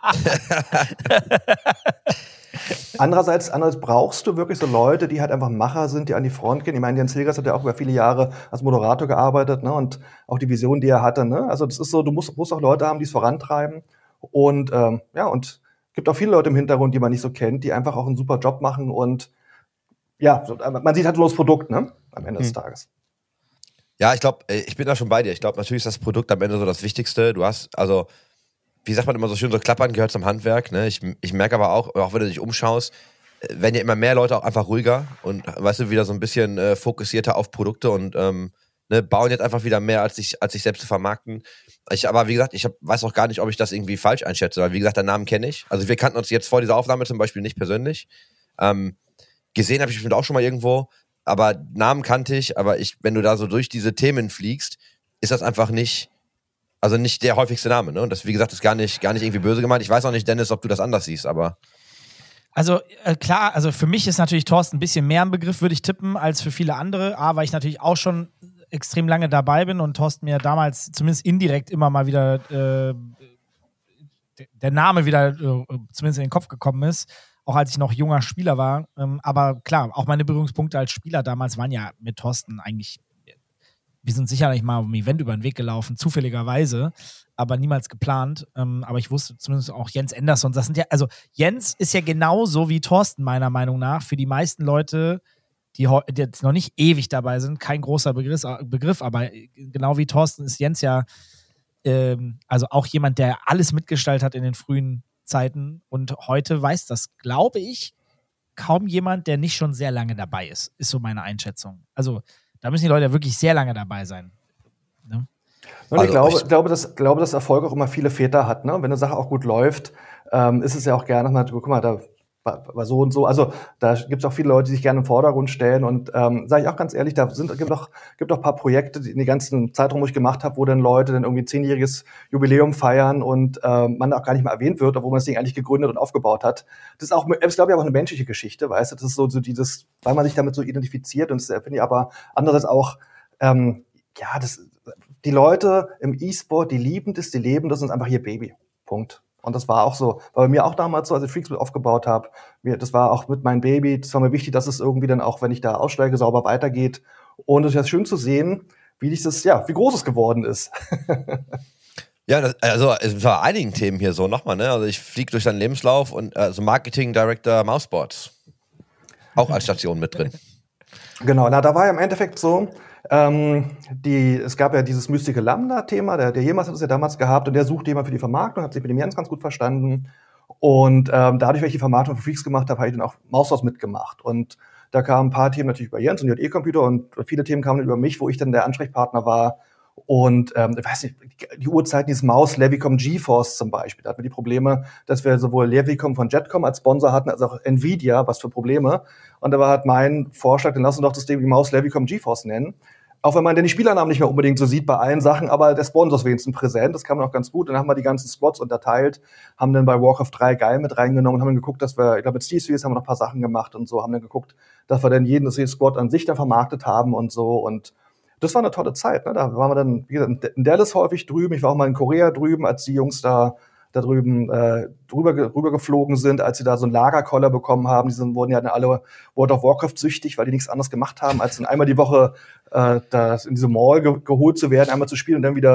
Andererseits brauchst du wirklich so Leute, die halt einfach Macher sind, die an die Front gehen. Ich meine, Jens Hilgers hat ja auch über viele Jahre als Moderator gearbeitet, ne? Und auch die Vision, die er hatte. Ne? Also das ist so, du musst auch Leute haben, die es vorantreiben. Und und gibt auch viele Leute im Hintergrund, die man nicht so kennt, die einfach auch einen super Job machen. Und ja, man sieht halt nur das Produkt, ne? Am Ende des Tages. Ja, ich glaube, ich bin da schon bei dir. Ich glaube, natürlich ist das Produkt am Ende so das Wichtigste. Du hast, also, wie sagt man immer so schön, so Klappern gehört zum Handwerk. Ne? Ich merke aber auch wenn du dich umschaust, werden ja immer mehr Leute auch einfach ruhiger und, weißt du, wieder so ein bisschen fokussierter auf Produkte und bauen jetzt einfach wieder mehr, als sich selbst zu vermarkten. Aber wie gesagt, weiß auch gar nicht, ob ich das irgendwie falsch einschätze, weil wie gesagt, den Namen kenne ich. Also wir kannten uns jetzt vor dieser Aufnahme zum Beispiel nicht persönlich. Gesehen habe ich bestimmt auch schon mal irgendwo. Aber Namen kannte ich, aber wenn du da so durch diese Themen fliegst, ist das einfach nicht der häufigste Name, ne? Und das, wie gesagt, ist gar nicht irgendwie böse gemeint. Ich weiß auch nicht, Dennis, ob du das anders siehst, aber. Also klar, also für mich ist natürlich Thorsten ein bisschen mehr ein Begriff, würde ich tippen, als für viele andere. Weil ich natürlich auch schon extrem lange dabei bin und Thorsten mir damals zumindest indirekt immer mal wieder der Name wieder zumindest in den Kopf gekommen ist. Auch als ich noch junger Spieler war. Aber klar, auch meine Berührungspunkte als Spieler damals waren ja mit Thorsten eigentlich, wir sind sicherlich mal um ein Event über den Weg gelaufen, zufälligerweise, aber niemals geplant. Aber ich wusste zumindest auch Jens Anderson. Das sind ja, also Jens ist ja genauso wie Thorsten meiner Meinung nach für die meisten Leute, die jetzt noch nicht ewig dabei sind, kein großer Begriff, aber genau wie Thorsten ist Jens ja also auch jemand, der alles mitgestaltet hat in den frühen Zeiten und heute weiß das, glaube ich, kaum jemand, der nicht schon sehr lange dabei ist so meine Einschätzung. Also da müssen die Leute ja wirklich sehr lange dabei sein. Ne? Und ich glaube, dass Erfolg auch immer viele Väter hat. Ne? Wenn eine Sache auch gut läuft, ist es ja auch gerne, guck mal, da war so und so. Also da gibt es auch viele Leute, die sich gerne im Vordergrund stellen. Und sage ich auch ganz ehrlich, gibt auch ein paar Projekte, die in den ganzen Zeitraum, wo ich gemacht habe, wo dann Leute dann irgendwie ein 10-jähriges Jubiläum feiern und man auch gar nicht mehr erwähnt wird, obwohl man das Ding eigentlich gegründet und aufgebaut hat. Das ist, glaube ich, auch eine menschliche Geschichte, weißt du? Das ist so dieses, weil man sich damit so identifiziert. Und das finde ich aber andererseits auch, die Leute im E-Sport, die lieben das, die leben das und ist einfach ihr Baby. Punkt. Und das war auch so, war bei mir auch damals so, als ich Freaksmith aufgebaut habe. Das war auch mit meinem Baby, das war mir wichtig, dass es irgendwie dann auch, wenn ich da aussteige, sauber weitergeht. Und es ist schön zu sehen, wie groß es geworden ist. Ja, es war einigen Themen hier so nochmal, ne? Also ich fliege durch deinen Lebenslauf und also Marketing Director Mouseboards. Auch als Station mit drin. Genau, da war ja im Endeffekt so, es gab ja dieses Mystical Lambda-Thema, der Jemals hat es ja damals gehabt und der suchte jemand für die Vermarktung, hat sich mit dem Jens ganz gut verstanden. Und dadurch, wenn ich die Vermarktung für Freaks gemacht habe, habe ich dann auch Maushaus mitgemacht. Und da kamen ein paar Themen natürlich über Jens und JE-Computer und viele Themen kamen dann über mich, wo ich dann der Ansprechpartner war. Und ich weiß nicht, die Uhrzeiten dieses Maus Levicom GeForce zum Beispiel, da hatten wir die Probleme, dass wir sowohl Levicom von Jetcom als Sponsor hatten, als auch Nvidia, was für Probleme. Und da war halt mein Vorschlag, dann lass uns doch das Ding die Maus Levicom GeForce nennen. Auch wenn man denn die Spielernamen nicht mehr unbedingt so sieht bei allen Sachen, aber der Sponsor ist wenigstens präsent, das kann man auch ganz gut. Dann haben wir die ganzen Squads unterteilt, haben dann bei Warcraft 3 geil mit reingenommen und haben dann geguckt, dass wir, ich glaube mit SteelSeries haben wir noch ein paar Sachen gemacht und so, haben dann geguckt, dass wir dann jeden Squad an sich dann vermarktet haben und so. Und das war eine tolle Zeit, ne? Da waren wir dann, wie gesagt, in Dallas häufig drüben, ich war auch mal in Korea drüben, als die Jungs da drüben rüber geflogen sind, als sie da so einen Lagerkoller bekommen haben. Die wurden ja dann alle World of Warcraft süchtig, weil die nichts anderes gemacht haben, als dann einmal die Woche da in diese Mall geholt zu werden, einmal zu spielen und dann wieder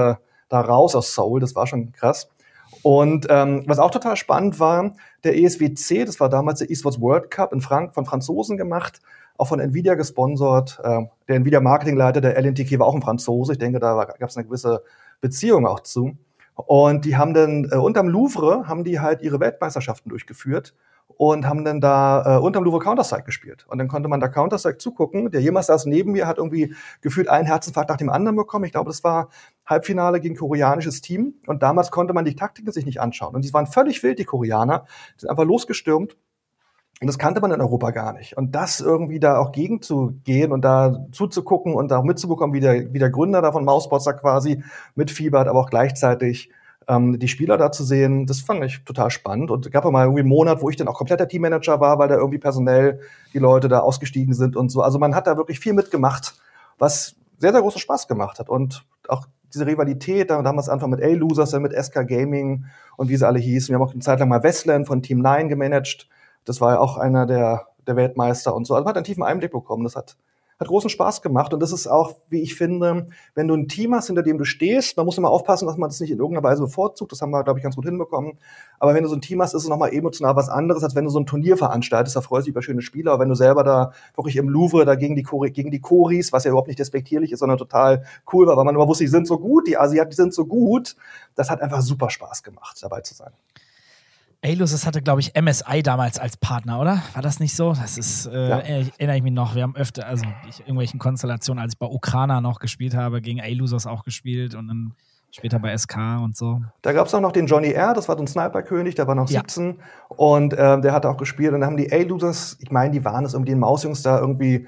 da raus aus Seoul. Das war schon krass. Und was auch total spannend war, der ESWC, das war damals der eSports World Cup von Franzosen gemacht, auch von Nvidia gesponsert. Der Nvidia-Marketingleiter der LNTK war auch ein Franzose. Ich denke, da gab es eine gewisse Beziehung auch zu. Und die haben dann unterm Louvre haben die halt ihre Weltmeisterschaften durchgeführt und haben dann da unterm Louvre Counter-Strike gespielt. Und dann konnte man da Counter-Strike zugucken. Der jemals saß neben mir, hat irgendwie gefühlt einen Herzinfarkt nach dem anderen bekommen. Ich glaube, das war Halbfinale gegen koreanisches Team. Und damals konnte man die Taktiken sich nicht anschauen. Und die waren völlig wild, die Koreaner. Die sind einfach losgestürmt. Und das kannte man in Europa gar nicht. Und das irgendwie da auch gegenzugehen und da zuzugucken und da auch mitzubekommen, wie der Gründer da von Mousebots da quasi mitfiebert, aber auch gleichzeitig die Spieler da zu sehen, das fand ich total spannend. Und es gab auch mal irgendwie einen Monat, wo ich dann auch kompletter Teammanager war, weil da irgendwie personell die Leute da ausgestiegen sind und so. Also man hat da wirklich viel mitgemacht, was sehr, sehr großen Spaß gemacht hat. Und auch diese Rivalität, damals Anfang mit A-Losers, dann mit SK Gaming und wie sie alle hießen. Wir haben auch eine Zeit lang mal Westland von Team 9 gemanagt. Das war ja auch einer der Weltmeister und so. Also man hat einen tiefen Einblick bekommen. Das hat großen Spaß gemacht. Und das ist auch, wie ich finde, wenn du ein Team hast, hinter dem du stehst, man muss immer aufpassen, dass man das nicht in irgendeiner Weise bevorzugt. Das haben wir, glaube ich, ganz gut hinbekommen. Aber wenn du so ein Team hast, ist es nochmal emotional was anderes, als wenn du so ein Turnier veranstaltest. Da freust du dich über schöne Spieler. Aber wenn du selber da wirklich im Louvre da gegen die Choris, was ja überhaupt nicht despektierlich ist, sondern total cool war, weil man immer wusste, die sind so gut, die Asiaten, die sind so gut. Das hat einfach super Spaß gemacht, dabei zu sein. A-Losers hatte, glaube ich, MSI damals als Partner, oder? War das nicht so? Das ist, erinnere ich mich noch. Wir haben öfter, also in irgendwelchen Konstellationen, als ich bei Okrana noch gespielt habe, gegen A-Losers auch gespielt und dann später bei SK und so. Da gab es auch noch den Johnny R., das war so ein Sniper-König, der war noch 17 und der hat auch gespielt und dann haben die A-Losers, ich meine, die waren es irgendwie, den Mausjungs da irgendwie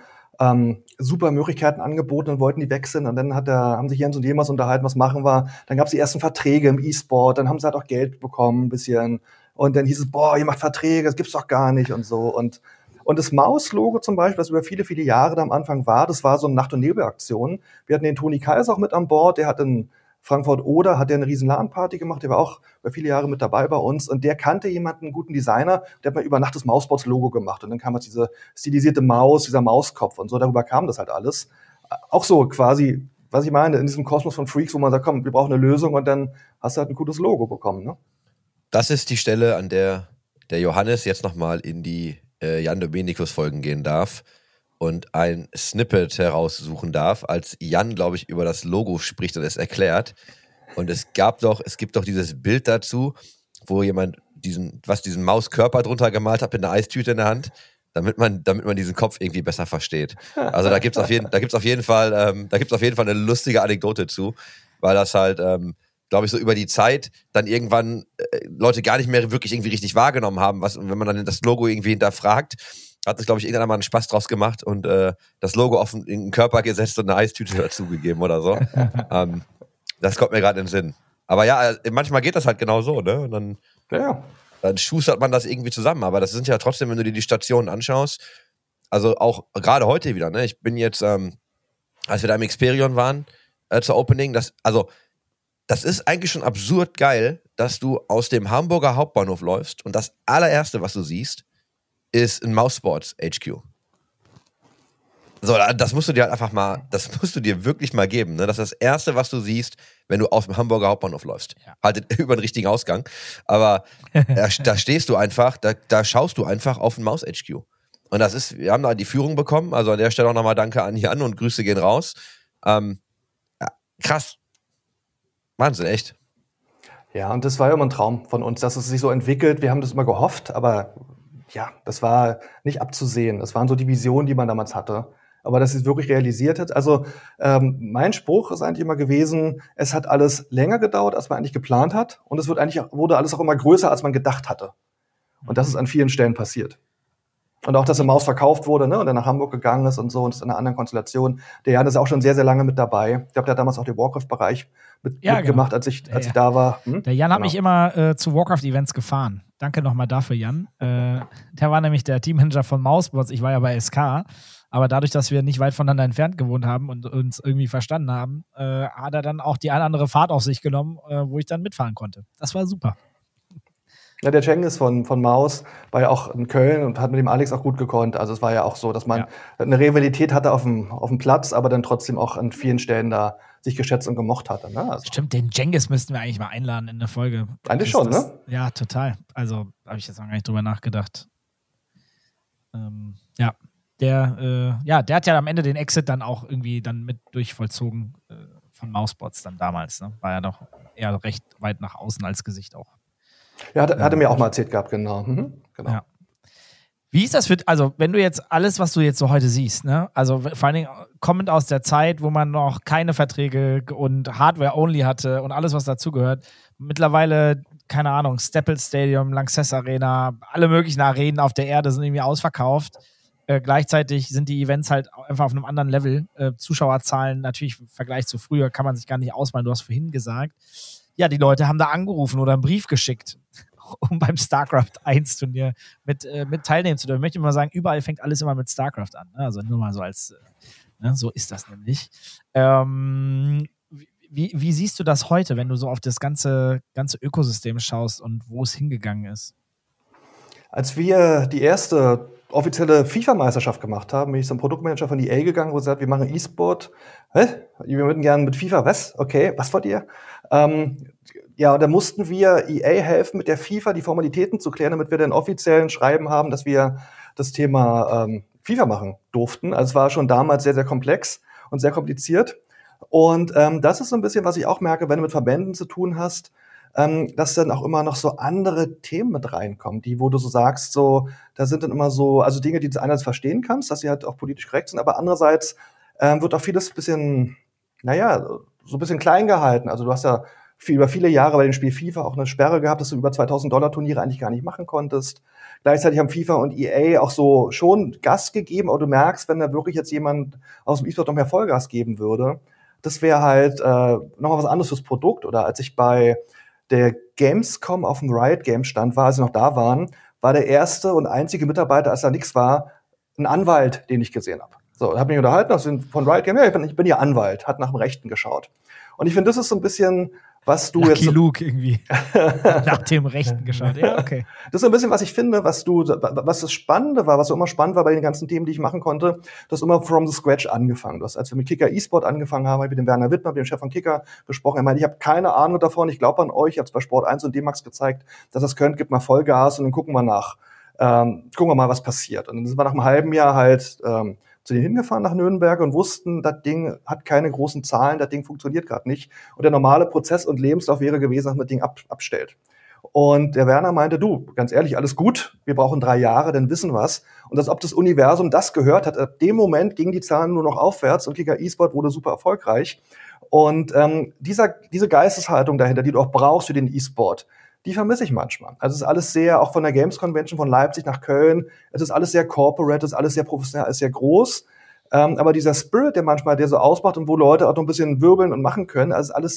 super Möglichkeiten angeboten und wollten die wechseln und dann haben sich Jens und Jemals unterhalten, was machen wir. Dann gab es die ersten Verträge im E-Sport, dann haben sie halt auch Geld bekommen, ein bisschen. Und dann hieß es, boah, ihr macht Verträge, das gibt's doch gar nicht und so. Und das Maus-Logo zum Beispiel, was über viele, viele Jahre da am Anfang war, das war so eine Nacht- und Nebel-Aktion. Wir hatten den Toni Kaiser auch mit an Bord, der hat in Frankfurt-Oder, hat der eine riesen LAN-Party gemacht, der war auch über viele Jahre mit dabei bei uns und der kannte jemanden, einen guten Designer, der hat mal über Nacht das Mousebots-Logo gemacht und dann kam halt diese stilisierte Maus, dieser Mauskopf und so, darüber kam das halt alles. Auch so quasi, was ich meine, in diesem Kosmos von Freaks, wo man sagt, komm, wir brauchen eine Lösung und dann hast du halt ein gutes Logo bekommen, ne? Das ist die Stelle, an der der Johannes jetzt nochmal in die Jan Dominikus-Folgen gehen darf und ein Snippet heraussuchen darf, als Jan, glaube ich, über das Logo spricht und es erklärt. Und es gibt doch dieses Bild dazu, wo jemand diesen Mauskörper drunter gemalt hat mit einer Eistüte in der Hand, damit man diesen Kopf irgendwie besser versteht. Also da gibt's auf jeden Fall eine lustige Anekdote zu, weil das halt glaube ich, so über die Zeit dann irgendwann Leute gar nicht mehr wirklich irgendwie richtig wahrgenommen haben, wenn man dann das Logo irgendwie hinterfragt, hat sich, glaube ich, irgendwann mal einen Spaß draus gemacht und das Logo auf den Körper gesetzt und eine Eistüte dazugegeben oder so. Das kommt mir gerade in den Sinn. Aber ja, manchmal geht das halt genau so, ne? Und dann schustert man das irgendwie zusammen. Aber das sind ja trotzdem, wenn du dir die Stationen anschaust, also auch gerade heute wieder, ne? Ich bin jetzt, als wir da im Xperion waren, zur Opening, das ist eigentlich schon absurd geil, dass du aus dem Hamburger Hauptbahnhof läufst und das allererste, was du siehst, ist ein Mousesports HQ. So, das musst du dir halt einfach mal, das musst du dir wirklich mal geben, ne? Das ist das Erste, was du siehst, wenn du aus dem Hamburger Hauptbahnhof läufst. Ja. Halt über den richtigen Ausgang. Aber da stehst du einfach, da schaust du einfach auf ein Maus HQ. Und wir haben da die Führung bekommen, also an der Stelle auch nochmal Danke an Jan und Grüße gehen raus. Krass. Wahnsinn, echt. Ja, und das war ja immer ein Traum von uns, dass es sich so entwickelt. Wir haben das immer gehofft, aber ja, das war nicht abzusehen. Das waren so die Visionen, die man damals hatte. Aber dass es wirklich realisiert hat. Also mein Spruch ist eigentlich immer gewesen, es hat alles länger gedauert, als man eigentlich geplant hat. Und es wurde alles auch immer größer, als man gedacht hatte. Und das ist an vielen Stellen passiert. Und auch, dass die Maus verkauft wurde, ne, und dann nach Hamburg gegangen ist und so, und das in einer anderen Konstellation. Der Jan ist auch schon sehr, sehr lange mit dabei. Ich glaube, der hat damals auch den Warcraft-Bereich mitgemacht, als ich da war. Der Jan hat mich immer zu Warcraft-Events gefahren. Danke nochmal dafür, Jan. Der war nämlich der Teammanager von Mousebots. Ich war ja bei SK. Aber dadurch, dass wir nicht weit voneinander entfernt gewohnt haben und uns irgendwie verstanden haben, hat er dann auch die eine andere Fahrt auf sich genommen, wo ich dann mitfahren konnte. Das war super. Ja, der Cengiz von Maus war ja auch in Köln und hat mit dem Alex auch gut gekonnt. Also es war ja auch so, dass man eine Rivalität hatte auf dem Platz, aber dann trotzdem auch an vielen Stellen da sich geschätzt und gemocht hatte. Ne? Also Stimmt, den Cengiz müssten wir eigentlich mal einladen in der Folge. eigentlich schon, ne? Ja, total. Also habe ich jetzt noch gar nicht drüber nachgedacht. Der hat ja am Ende den Exit dann auch irgendwie dann mit durchvollzogen von Mousebots dann damals. Ne? War ja doch eher recht weit nach außen als Gesicht auch. Ja, hatte mir auch mal erzählt gehabt, genau. Genau. Ja. Wie ist das also wenn du jetzt alles, was du jetzt so heute siehst, ne, also vor allen Dingen kommend aus der Zeit, wo man noch keine Verträge und Hardware-only hatte und alles, was dazugehört, mittlerweile, keine Ahnung, Staples Stadium, Lanxess Arena, alle möglichen Arenen auf der Erde sind irgendwie ausverkauft. Gleichzeitig sind die Events halt einfach auf einem anderen Level. Zuschauerzahlen natürlich im Vergleich zu früher kann man sich gar nicht ausmalen. Du hast vorhin gesagt, ja, die Leute haben da angerufen oder einen Brief geschickt, um beim StarCraft 1 Turnier mit teilnehmen zu dürfen. Ich möchte mal sagen, überall fängt alles immer mit StarCraft an. Ne? Also nur mal so als, so ist das nämlich. Wie siehst du das heute, wenn du so auf das ganze Ökosystem schaust und wo es hingegangen ist? Als wir die erste offizielle FIFA-Meisterschaft gemacht haben, bin ich zum Produktmanager von EA gegangen und gesagt, wir machen E-Sport. Hä? Wir würden gerne mit FIFA, was? Okay, was wollt ihr? Ja, und da mussten wir EA helfen, mit der FIFA die Formalitäten zu klären, damit wir den offiziellen Schreiben haben, dass wir das Thema FIFA machen durften. Also es war schon damals sehr, sehr komplex und sehr kompliziert. Und das ist so ein bisschen, was ich auch merke, wenn du mit Verbänden zu tun hast, dass dann auch immer noch so andere Themen mit reinkommen, wo du so sagst, so, da sind dann immer so, also Dinge, die du einerseits verstehen kannst, dass sie halt auch politisch korrekt sind, aber andererseits wird auch vieles bisschen, so ein bisschen klein gehalten. Also du hast ja über viele Jahre bei dem Spiel FIFA auch eine Sperre gehabt, dass du über $2.000 Turniere eigentlich gar nicht machen konntest. Gleichzeitig haben FIFA und EA auch so schon Gas gegeben, aber du merkst, wenn da wirklich jetzt jemand aus dem E-Sport noch mehr Vollgas geben würde, das wäre halt nochmal was anderes fürs Produkt. Oder als ich bei der Gamescom auf dem Riot Games stand, als sie noch da waren, war der erste und einzige Mitarbeiter, als da nichts war, ein Anwalt, den ich gesehen habe. So, habe mich unterhalten, also von Riot Games, ja, ich bin ja Anwalt, hat nach dem Rechten geschaut. Und ich finde, das ist so ein bisschen, was du Lucky jetzt... Luke irgendwie. Nach dem Rechten geschaut. Ja, okay. Das ist so ein bisschen, was ich finde, was das Spannende war, was so immer spannend war bei den ganzen Themen, die ich machen konnte, du hast immer from the scratch angefangen. Du hast, als wir mit Kicker E-Sport angefangen haben, habe ich mit dem Werner Wittmer, dem Chef von Kicker, gesprochen. Er meinte, ich habe keine Ahnung davon, ich glaube an euch, ich habe es bei Sport 1 und D-Max gezeigt, dass das könnt, gibt mal Vollgas und dann gucken wir mal, was passiert. Und dann sind wir nach einem halben Jahr halt zu denen hingefahren nach Nürnberg und wussten, das Ding hat keine großen Zahlen, das Ding funktioniert gerade nicht. Und der normale Prozess und Lebenslauf wäre gewesen, dass man das Ding abstellt. Und der Werner meinte, du, ganz ehrlich, alles gut, wir brauchen 3 Jahre, dann wissen wir's. Und als ob das Universum das gehört hat, ab dem Moment gingen die Zahlen nur noch aufwärts und Kicker E-Sport wurde super erfolgreich. Und diese Geisteshaltung dahinter, die du auch brauchst für den E-Sport, die vermisse ich manchmal. Also es ist alles sehr, auch von der Games Convention von Leipzig nach Köln, es ist alles sehr corporate, es ist alles sehr professionell, alles sehr groß. Aber dieser Spirit, der so ausmacht und wo Leute auch noch ein bisschen wirbeln und machen können, also alles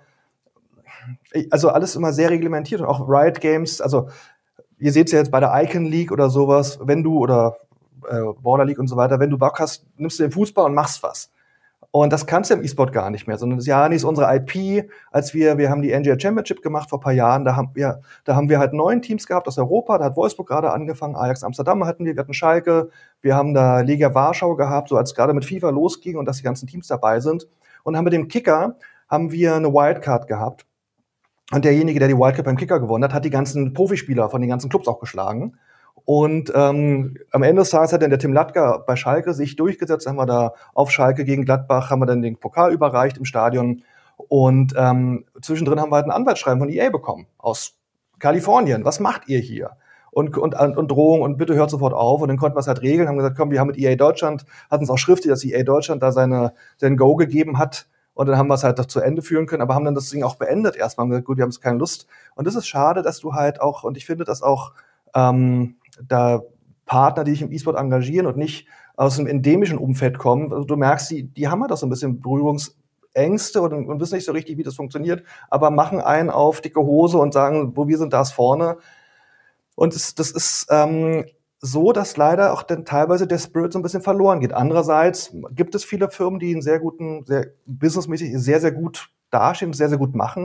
alles immer sehr reglementiert und auch Riot Games, also ihr seht es ja jetzt bei der Icon League oder sowas, oder Border League und so weiter, wenn du Bock hast, nimmst du den Fußball und machst was. Und das kannst du im E-Sport gar nicht mehr, sondern das ist unsere IP, als wir haben die NGL Championship gemacht vor ein paar Jahren, da haben wir halt 9 Teams gehabt aus Europa, da hat Wolfsburg gerade angefangen, Ajax Amsterdam wir hatten Schalke, wir haben da Legia Warschau gehabt, so als gerade mit FIFA losging und dass die ganzen Teams dabei sind. Und haben mit dem Kicker, haben wir eine Wildcard gehabt. Und derjenige, der die Wildcard beim Kicker gewonnen hat die ganzen Profispieler von den ganzen Clubs auch geschlagen. Und am Ende des Tages hat dann der Tim Latka bei Schalke sich durchgesetzt. Haben wir da auf Schalke gegen Gladbach, haben wir dann den Pokal überreicht im Stadion. Und zwischendrin haben wir halt ein Anwaltsschreiben von EA bekommen aus Kalifornien. Was macht ihr hier? Und Drohung und bitte hört sofort auf. Und dann konnten wir es halt regeln. Haben gesagt, komm, wir haben mit EA Deutschland, hatten es auch schriftlich, dass EA Deutschland da sein Go gegeben hat. Und dann haben wir es halt zu Ende führen können, aber haben dann das Ding auch beendet erstmal. Haben gesagt, gut, wir haben jetzt keine Lust. Und das ist schade, dass du halt auch, und ich finde, dass auch da Partner, die sich im E-Sport engagieren und nicht aus einem endemischen Umfeld kommen, also du merkst, die haben halt auch so ein bisschen Berührungsängste und wissen nicht so richtig, wie das funktioniert, aber machen einen auf dicke Hose und sagen, wo wir sind, da ist vorne. Und das ist so, dass leider auch dann teilweise der Spirit so ein bisschen verloren geht. Andererseits gibt es viele Firmen, die einen sehr businessmäßig sehr, sehr gut dastehen, sehr, sehr gut machen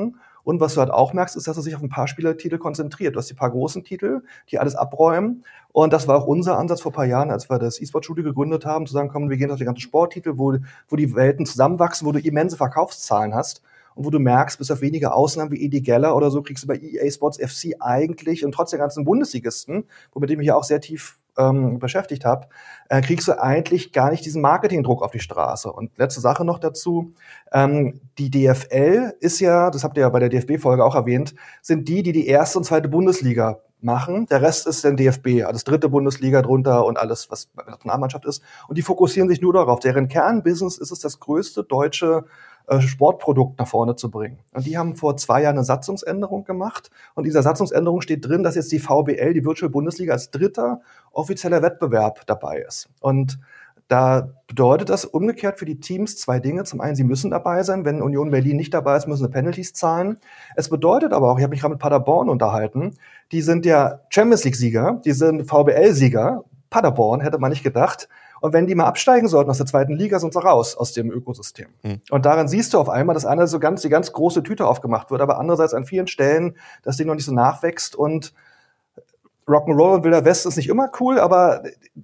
Und was du halt auch merkst, ist, dass er sich auf ein paar Spielertitel konzentriert. Du hast die paar großen Titel, die alles abräumen. Und das war auch unser Ansatz vor ein paar Jahren, als wir das E-Sport-Studio gegründet haben, zu sagen, komm, wir gehen auf die ganzen Sporttitel, wo die Welten zusammenwachsen, wo du immense Verkaufszahlen hast. Und wo du merkst, bis auf wenige Ausnahmen wie Edi Geller oder so, kriegst du bei EA Sports FC eigentlich und trotz der ganzen Bundesligisten, womit ich mich ja auch sehr tief beschäftigt habe, kriegst du eigentlich gar nicht diesen Marketingdruck auf die Straße. Und letzte Sache noch dazu, die DFL ist ja, das habt ihr ja bei der DFB-Folge auch erwähnt, sind die erste und zweite Bundesliga machen. Der Rest ist dann DFB, alles dritte Bundesliga drunter und alles, was bei der Nationalmannschaft ist. Und die fokussieren sich nur darauf. Deren Kernbusiness ist es, das größte deutsche Sportprodukt nach vorne zu bringen. Und die haben vor 2 Jahren eine Satzungsänderung gemacht. Und in dieser Satzungsänderung steht drin, dass jetzt die VBL, die Virtual Bundesliga, als dritter offizieller Wettbewerb dabei ist. Und da bedeutet das umgekehrt für die Teams 2 Dinge. Zum einen, sie müssen dabei sein. Wenn Union Berlin nicht dabei ist, müssen sie Penalties zahlen. Es bedeutet aber auch, ich habe mich gerade mit Paderborn unterhalten, die sind ja Champions League-Sieger, die sind VBL-Sieger. Paderborn hätte man nicht gedacht. Und wenn die mal absteigen sollten aus der 2. Liga, sind sie raus aus dem Ökosystem. Und daran siehst du auf einmal, dass einerseits die ganz große Tüte aufgemacht wird, aber andererseits an vielen Stellen das Ding noch nicht so nachwächst. Und Rock'n'Roll und Wilder West ist nicht immer cool, aber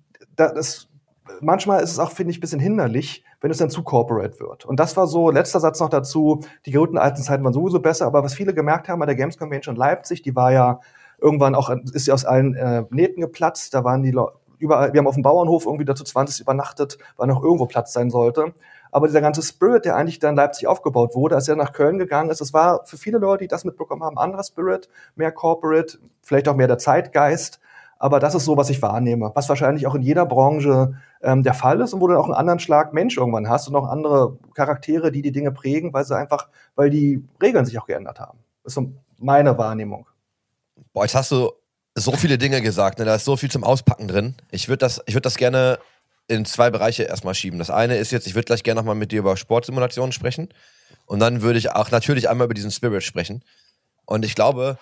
manchmal ist es auch, finde ich, ein bisschen hinderlich, wenn es dann zu corporate wird. Und das war so, letzter Satz noch dazu, die guten alten Zeiten waren sowieso besser, aber was viele gemerkt haben bei der Games Convention in Leipzig, die war ja irgendwann auch, ist sie aus allen Nähten geplatzt, da waren die überall, wir haben auf dem Bauernhof irgendwie dazu 20 übernachtet, weil noch irgendwo Platz sein sollte. Aber dieser ganze Spirit, der eigentlich dann in Leipzig aufgebaut wurde, als er nach Köln gegangen ist, das war für viele Leute, die das mitbekommen haben, anderer Spirit, mehr Corporate, vielleicht auch mehr der Zeitgeist. Aber das ist so, was ich wahrnehme, was wahrscheinlich auch in jeder Branche der Fall ist und wo du auch einen anderen Schlag Mensch irgendwann hast und auch andere Charaktere, die Dinge prägen, weil die Regeln sich auch geändert haben. Das ist so meine Wahrnehmung. Boah, jetzt hast du so viele Dinge gesagt, ne? Da ist so viel zum Auspacken drin. Ich würde das gerne in 2 Bereiche erstmal schieben. Das eine ist jetzt, ich würde gleich gerne nochmal mit dir über Sportsimulationen sprechen. Und dann würde ich auch natürlich einmal über diesen Spirit sprechen. Und ich glaube,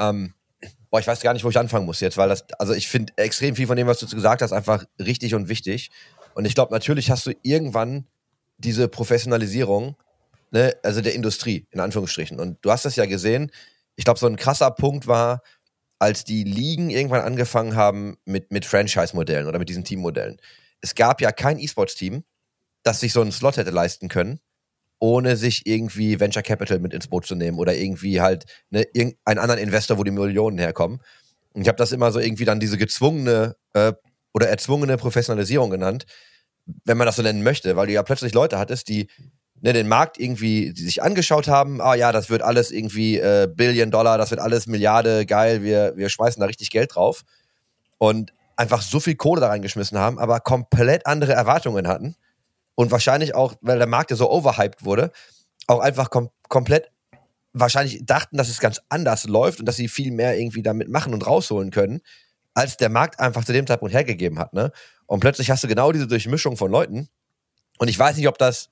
ich weiß gar nicht, wo ich anfangen muss jetzt, weil ich finde extrem viel von dem, was du gesagt hast, einfach richtig und wichtig. Und ich glaube, natürlich hast du irgendwann diese Professionalisierung, ne, also der Industrie, in Anführungsstrichen. Und du hast das ja gesehen. Ich glaube, so ein krasser Punkt war, als die Ligen irgendwann angefangen haben mit Franchise-Modellen oder mit diesen Teammodellen. Es gab ja kein E-Sports-Team, das sich so einen Slot hätte leisten können, ohne sich irgendwie Venture Capital mit ins Boot zu nehmen oder irgendwie halt irgendeinen anderen Investor, wo die Millionen herkommen. Und ich habe das immer so irgendwie dann diese gezwungene oder erzwungene Professionalisierung genannt, wenn man das so nennen möchte, weil du ja plötzlich Leute hattest, die den Markt irgendwie, die sich angeschaut haben, das wird alles irgendwie Billion Dollar, das wird alles Milliarde, geil, wir schmeißen da richtig Geld drauf und einfach so viel Kohle da reingeschmissen haben, aber komplett andere Erwartungen hatten und wahrscheinlich auch, weil der Markt ja so overhyped wurde, auch einfach komplett wahrscheinlich dachten, dass es ganz anders läuft und dass sie viel mehr irgendwie damit machen und rausholen können, als der Markt einfach zu dem Zeitpunkt hergegeben hat, ne? Und plötzlich hast du genau diese Durchmischung von Leuten. Und ich weiß nicht, ob das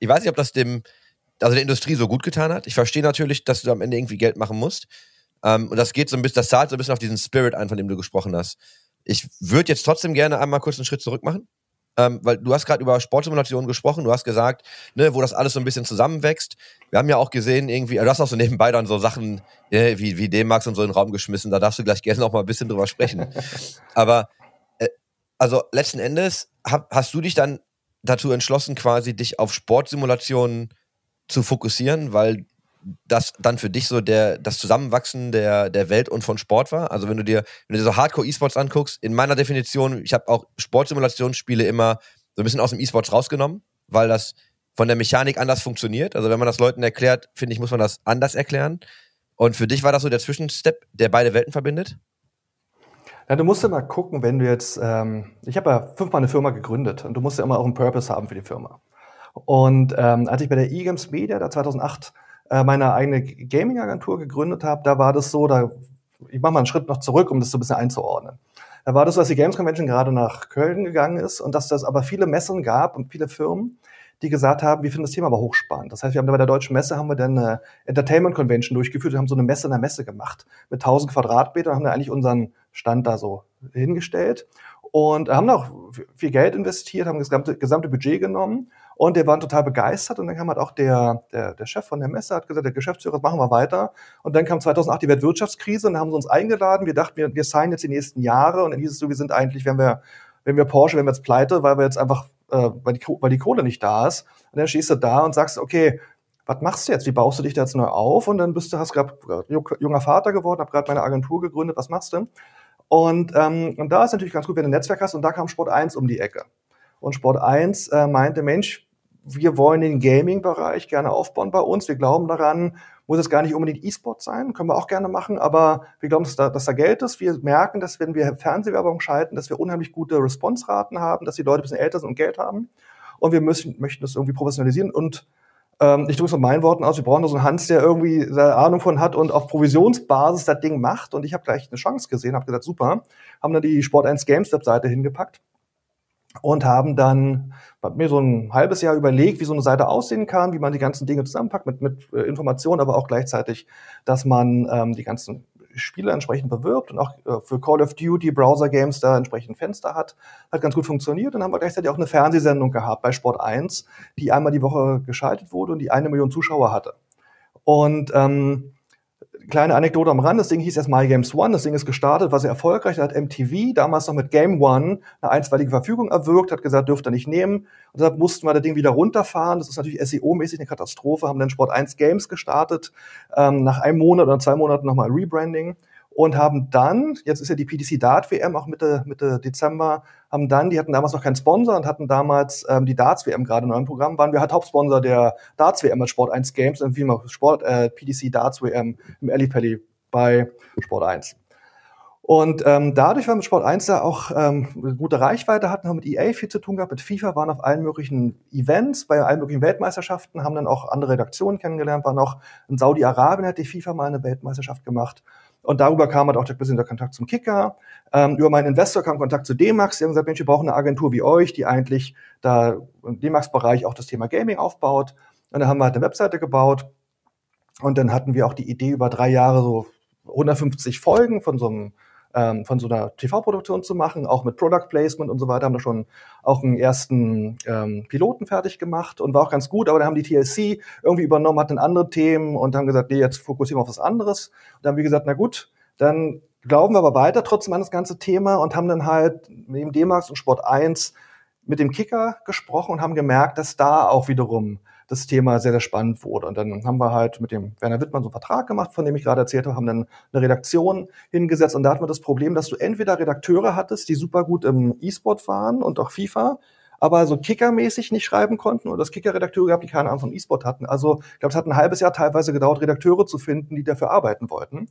der Industrie so gut getan hat. Ich verstehe natürlich, dass du am Ende irgendwie Geld machen musst. Und das zahlt so ein bisschen auf diesen Spirit ein, von dem du gesprochen hast. Ich würde jetzt trotzdem gerne einmal kurz einen Schritt zurück machen. Weil du hast gerade über Sportsimulationen gesprochen. Du hast gesagt, ne, wo das alles so ein bisschen zusammenwächst. Wir haben ja auch gesehen, irgendwie, du hast auch so nebenbei dann so Sachen wie D-Max und so in den Raum geschmissen. Da darfst du gleich gerne noch mal ein bisschen drüber sprechen. Aber also letzten Endes hast du dich dann dazu entschlossen, quasi dich auf Sportsimulationen zu fokussieren, weil das dann für dich so das Zusammenwachsen der Welt und von Sport war? Also wenn du dir so Hardcore-E-Sports anguckst, in meiner Definition, ich habe auch Sportsimulationsspiele immer so ein bisschen aus dem E-Sports rausgenommen, weil das von der Mechanik anders funktioniert. Also wenn man das Leuten erklärt, finde ich, muss man das anders erklären. Und für dich war das so der Zwischenstep, der beide Welten verbindet? Ja, du musst ja mal gucken, wenn du jetzt, ich habe ja 5-mal eine Firma gegründet und du musst ja immer auch einen Purpose haben für die Firma. Und als ich bei der eGames Media da 2008 meine eigene Gaming-Agentur gegründet habe, da war das so, ich mache mal einen Schritt noch zurück, um das so ein bisschen einzuordnen. Da war das so, dass die Games Convention gerade nach Köln gegangen ist und dass das aber viele Messen gab und viele Firmen, die gesagt haben, wir finden das Thema aber hochspannend. Das heißt, wir haben da bei der Deutschen Messe haben wir dann eine Entertainment Convention durchgeführt. Wir haben so eine Messe in der Messe gemacht mit 1000 Quadratmetern, haben da eigentlich unseren Stand da so hingestellt und haben auch viel Geld investiert, haben das gesamte Budget genommen Und der war total begeistert. Und dann kam halt auch der Chef von der Messe, hat gesagt, der Geschäftsführer, das machen wir weiter. Und dann kam 2008 die Weltwirtschaftskrise und dann haben sie uns eingeladen. Wir dachten, wir signen jetzt die nächsten Jahre. Und dann hieß es so, wir sind eigentlich, wenn wir Porsche, wenn wir jetzt pleite, weil wir jetzt einfach, weil die Kohle nicht da ist. Und dann stehst du da und sagst, okay, was machst du jetzt? Wie baust du dich da jetzt neu auf? Und dann hast gerade junger Vater geworden, habe gerade meine Agentur gegründet. Was machst du? Und da ist natürlich ganz gut, wenn du ein Netzwerk hast. Und da kam Sport 1 um die Ecke. Und Sport 1 meinte, Mensch, wir wollen den Gaming-Bereich gerne aufbauen bei uns. Wir glauben daran, muss es gar nicht unbedingt E-Sport sein, können wir auch gerne machen, aber wir glauben, dass da Geld ist. Wir merken, dass wenn wir Fernsehwerbung schalten, dass wir unheimlich gute Response-Raten haben, dass die Leute ein bisschen älter sind und Geld haben. Und wir möchten das irgendwie professionalisieren. Und ich drücke es mit meinen Worten aus, wir brauchen da so einen Hans, der irgendwie da Ahnung von hat und auf Provisionsbasis das Ding macht. Und ich habe gleich eine Chance gesehen, habe gesagt, super, haben dann die Sport 1 Games Webseite hingepackt. Und haben dann mir so ein halbes Jahr überlegt, wie so eine Seite aussehen kann, wie man die ganzen Dinge zusammenpackt mit Informationen, aber auch gleichzeitig, dass man die ganzen Spiele entsprechend bewirbt und auch für Call of Duty Browser Games da entsprechend Fenster hat. Hat ganz gut funktioniert. Dann haben wir gleichzeitig auch eine Fernsehsendung gehabt bei Sport 1, die einmal die Woche geschaltet wurde und die 1 Million Zuschauer hatte. Und kleine Anekdote am Rand, das Ding hieß erst My Games One, das Ding ist gestartet, war sehr erfolgreich, da hat MTV damals noch mit Game One eine einstweilige Verfügung erwirkt, hat gesagt, dürft ihr nicht nehmen. Und deshalb mussten wir das Ding wieder runterfahren, das ist natürlich SEO-mäßig eine Katastrophe, haben dann Sport 1 Games gestartet, nach einem Monat oder 2 Monaten nochmal Rebranding und haben dann, jetzt ist ja die PDC Dart WM auch Mitte Dezember, die hatten damals noch keinen Sponsor und hatten damals die Darts WM gerade in einem Programm, waren wir halt Hauptsponsor der Darts WM mit Sport 1 Games und wie immer PDC Darts WM im Ellipelli bei Sport 1. Und dadurch, weil wir mit Sport 1 da auch eine gute Reichweite hatten, haben mit EA viel zu tun gehabt, mit FIFA, waren auf allen möglichen Events, bei allen möglichen Weltmeisterschaften, haben dann auch andere Redaktionen kennengelernt, waren auch in Saudi-Arabien, hat die FIFA mal eine Weltmeisterschaft gemacht. Und darüber kam halt auch ein bisschen der Kontakt zum Kicker. Über meinen Investor kam Kontakt zu D-Max. Die haben gesagt, Mensch, wir brauchen eine Agentur wie euch, die eigentlich da im D-Max-Bereich auch das Thema Gaming aufbaut. Und dann haben wir halt eine Webseite gebaut. Und dann hatten wir auch die Idee, über 3 Jahre so 150 Folgen von so einer TV-Produktion zu machen, auch mit Product Placement und so weiter, haben da schon auch einen ersten Piloten fertig gemacht und war auch ganz gut, aber dann haben die TLC irgendwie übernommen, hatten andere Themen und haben gesagt, nee, jetzt fokussieren wir auf was anderes. Und dann haben wir gesagt, na gut, dann glauben wir aber weiter trotzdem an das ganze Thema und haben dann halt neben D-Max und Sport 1 mit dem Kicker gesprochen und haben gemerkt, dass da auch wiederum das Thema sehr, sehr spannend wurde. Und dann haben wir halt mit dem Werner Wittmann so einen Vertrag gemacht, von dem ich gerade erzählt habe, haben dann eine Redaktion hingesetzt. Und da hatten wir das Problem, dass du entweder Redakteure hattest, die super gut im E-Sport waren und auch FIFA, aber so kickermäßig nicht schreiben konnten. Oder das Kicker-Redakteure gehabt, die keine Ahnung von E-Sport hatten. Also ich glaube, es hat ein halbes Jahr teilweise gedauert, Redakteure zu finden, die dafür arbeiten wollten.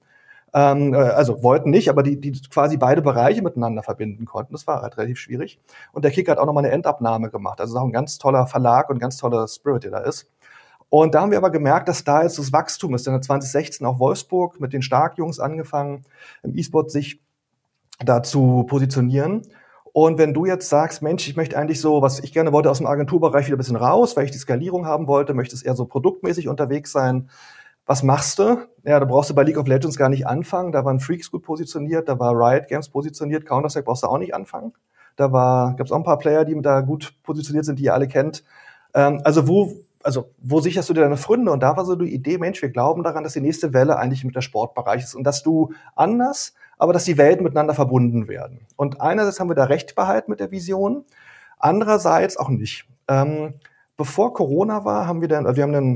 Also wollten nicht, aber die quasi beide Bereiche miteinander verbinden konnten. Das war halt relativ schwierig. Und der Kicker hat auch nochmal eine Endabnahme gemacht. Also ist auch ein ganz toller Verlag und ein ganz toller Spirit, der da ist. Und da haben wir aber gemerkt, dass da jetzt das Wachstum ist. Dann hat 2016 auch Wolfsburg mit den Stark-Jungs angefangen, im E-Sport sich da zu positionieren. Und wenn du jetzt sagst, Mensch, ich möchte eigentlich so, was ich gerne wollte, aus dem Agenturbereich wieder ein bisschen raus, weil ich die Skalierung haben wollte, möchte es eher so produktmäßig unterwegs sein. Was machst du? Ja, da brauchst du bei League of Legends gar nicht anfangen. Da waren Freaks gut positioniert, da war Riot Games positioniert, Counter-Strike brauchst du auch nicht anfangen. Gab's auch ein paar Player, die da gut positioniert sind, die ihr alle kennt. Also wo sicherst du dir deine Fründe? Und da war so die Idee, Mensch, wir glauben daran, dass die nächste Welle eigentlich mit der Sportbereich ist und dass du anders, aber dass die Welten miteinander verbunden werden. Und einerseits haben wir da recht behalten mit der Vision, andererseits auch nicht. Bevor Corona war, haben wir dann,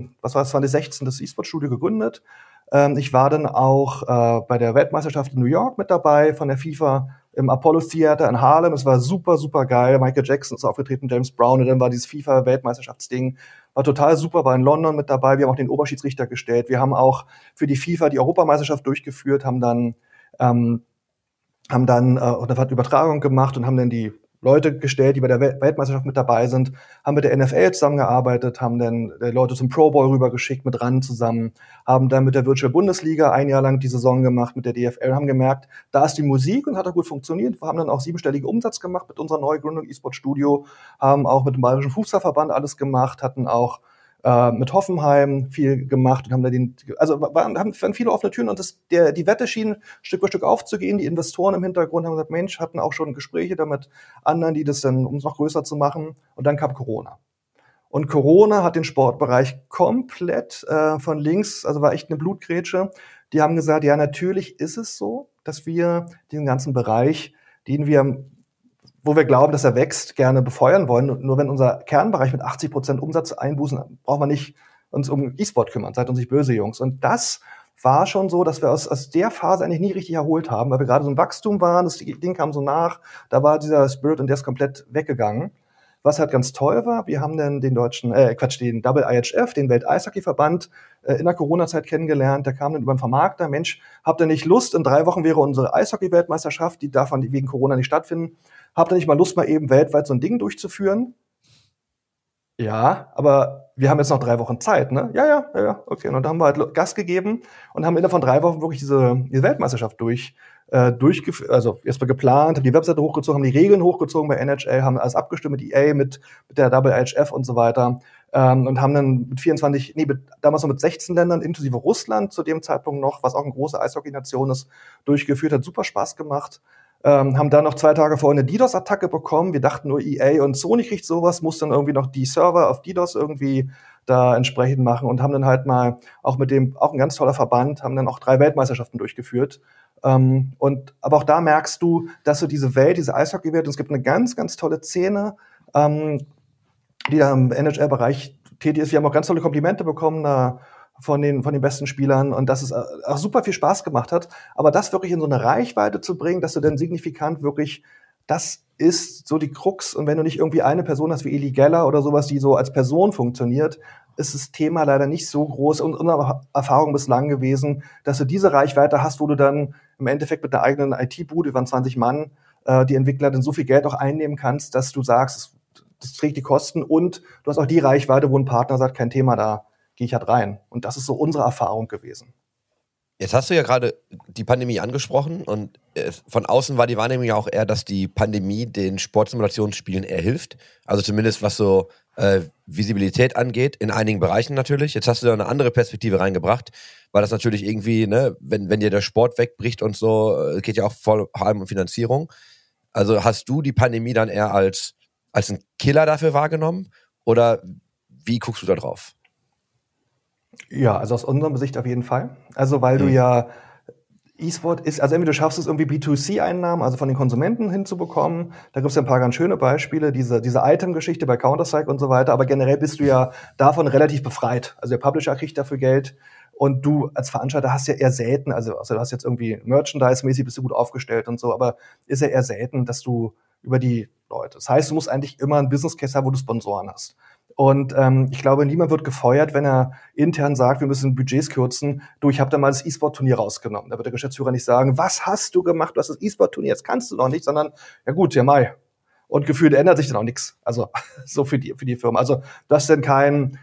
2016 das E-Sport-Studio gegründet. Ich war dann auch bei der Weltmeisterschaft in New York mit dabei von der FIFA im Apollo Theater in Harlem. Es war super, super geil. Michael Jackson ist aufgetreten, James Brown, und dann war dieses FIFA-Weltmeisterschaftsding. War total super, war in London mit dabei. Wir haben auch den Oberschiedsrichter gestellt. Wir haben auch für die FIFA die Europameisterschaft durchgeführt, haben dann eine Übertragung gemacht und haben dann die Leute gestellt, die bei der Weltmeisterschaft mit dabei sind, haben mit der NFL zusammengearbeitet, haben dann Leute zum Pro Bowl rübergeschickt mit RAN zusammen, haben dann mit der Virtual Bundesliga 1 Jahr lang die Saison gemacht, mit der DFL, haben gemerkt, da ist die Musik und hat auch gut funktioniert. Wir haben dann auch 7-stelligen Umsatz gemacht mit unserer Neugründung E-Sport Studio, haben auch mit dem Bayerischen Fußballverband alles gemacht, hatten auch mit Hoffenheim viel gemacht und haben da waren viele offene Türen und die Wette schien Stück für Stück aufzugehen. Die Investoren im Hintergrund haben gesagt, Mensch, hatten auch schon Gespräche damit anderen, die das dann, um es noch größer zu machen. Und dann kam Corona. Und Corona hat den Sportbereich komplett von links, also war echt eine Blutgrätsche. Die haben gesagt, ja, natürlich ist es so, dass wir diesen ganzen Bereich, wo wir glauben, dass er wächst, gerne befeuern wollen. Nur wenn unser Kernbereich mit 80% Umsatz einbußen, brauchen wir nicht uns um E-Sport kümmern. Seid uns nicht böse, Jungs. Und das war schon so, dass wir aus der Phase eigentlich nie richtig erholt haben, weil wir gerade so ein Wachstum waren, das Ding kam so nach, da war dieser Spirit und der ist komplett weggegangen. Was halt ganz toll war, wir haben dann den Double IHF, den Welt-Eishockey-Verband, in der Corona-Zeit kennengelernt. Der kam dann über einen Vermarkter, Mensch, habt ihr nicht Lust, in 3 Wochen wäre unsere Eishockey-Weltmeisterschaft, die darf wegen Corona nicht stattfinden, habt ihr nicht mal Lust, mal eben weltweit so ein Ding durchzuführen? Ja, aber wir haben jetzt noch 3 Wochen Zeit, ne? Ja, okay. Und dann haben wir halt Gas gegeben und haben innerhalb von 3 Wochen wirklich diese Weltmeisterschaft durchgeführt, also erstmal geplant, haben die Webseite hochgezogen, haben die Regeln hochgezogen bei NHL, haben alles abgestimmt mit EA, mit der Double IHF und so weiter, und haben dann damals noch mit 16 Ländern, inklusive Russland zu dem Zeitpunkt noch, was auch eine große Eishockey-Nation ist, durchgeführt, hat super Spaß gemacht. Haben dann noch 2 Tage vorher eine DDoS-Attacke bekommen. Wir dachten nur, EA und Sony kriegt sowas, muss dann irgendwie noch die Server auf DDoS irgendwie da entsprechend machen und haben dann halt mal auch auch ein ganz toller Verband, haben dann auch 3 Weltmeisterschaften durchgeführt. Aber auch da merkst du, dass so diese Eishockey-Welt, und es gibt eine ganz, ganz tolle Szene, die da im NHL-Bereich tätig ist. Wir haben auch ganz tolle Komplimente bekommen, von den besten Spielern und dass es auch super viel Spaß gemacht hat. Aber das wirklich in so eine Reichweite zu bringen, dass du dann signifikant wirklich, das ist so die Krux. Und wenn du nicht irgendwie eine Person hast wie Eli Geller oder sowas, die so als Person funktioniert, ist das Thema leider nicht so groß und unsere Erfahrung bislang gewesen, dass du diese Reichweite hast, wo du dann im Endeffekt mit der eigenen IT-Bude, waren 20 Mann, die Entwickler dann so viel Geld auch einnehmen kannst, dass du sagst, das trägt die Kosten und du hast auch die Reichweite, wo ein Partner sagt, kein Thema, da gehe ich halt rein. Und das ist so unsere Erfahrung gewesen. Jetzt hast du ja gerade die Pandemie angesprochen und von außen war die Wahrnehmung ja auch eher, dass die Pandemie den Sportsimulationsspielen eher hilft. Also zumindest was so Visibilität angeht, in einigen Bereichen natürlich. Jetzt hast du da eine andere Perspektive reingebracht, weil das natürlich irgendwie, ne, wenn dir der Sport wegbricht und so, geht ja auch vor allem um Finanzierung. Also hast du die Pandemie dann eher als einen Killer dafür wahrgenommen oder wie guckst du da drauf? Ja, also aus unserer Sicht auf jeden Fall. Also weil du ja, E-Sport ist, also entweder du schaffst es irgendwie B2C-Einnahmen, also von den Konsumenten hinzubekommen. Da gibt es ja ein paar ganz schöne Beispiele, diese Item-Geschichte bei Counter-Strike und so weiter. Aber generell bist du ja davon relativ befreit. Also der Publisher kriegt dafür Geld und du als Veranstalter hast ja eher selten, also du hast jetzt irgendwie Merchandise-mäßig bist du gut aufgestellt und so, aber ist ja eher selten, dass du über die Leute. Das heißt, du musst eigentlich immer ein Business Case haben, wo du Sponsoren hast. Und ich glaube, niemand wird gefeuert, wenn er intern sagt, wir müssen Budgets kürzen. Du, ich habe da mal das E-Sport-Turnier rausgenommen. Da wird der Geschäftsführer nicht sagen, was hast du gemacht? Du hast das E-Sport-Turnier, jetzt kannst du noch nicht, sondern, ja gut, ja Mai. Und gefühlt ändert sich dann auch nichts. Also so für die Firma. Also das ist dann kein,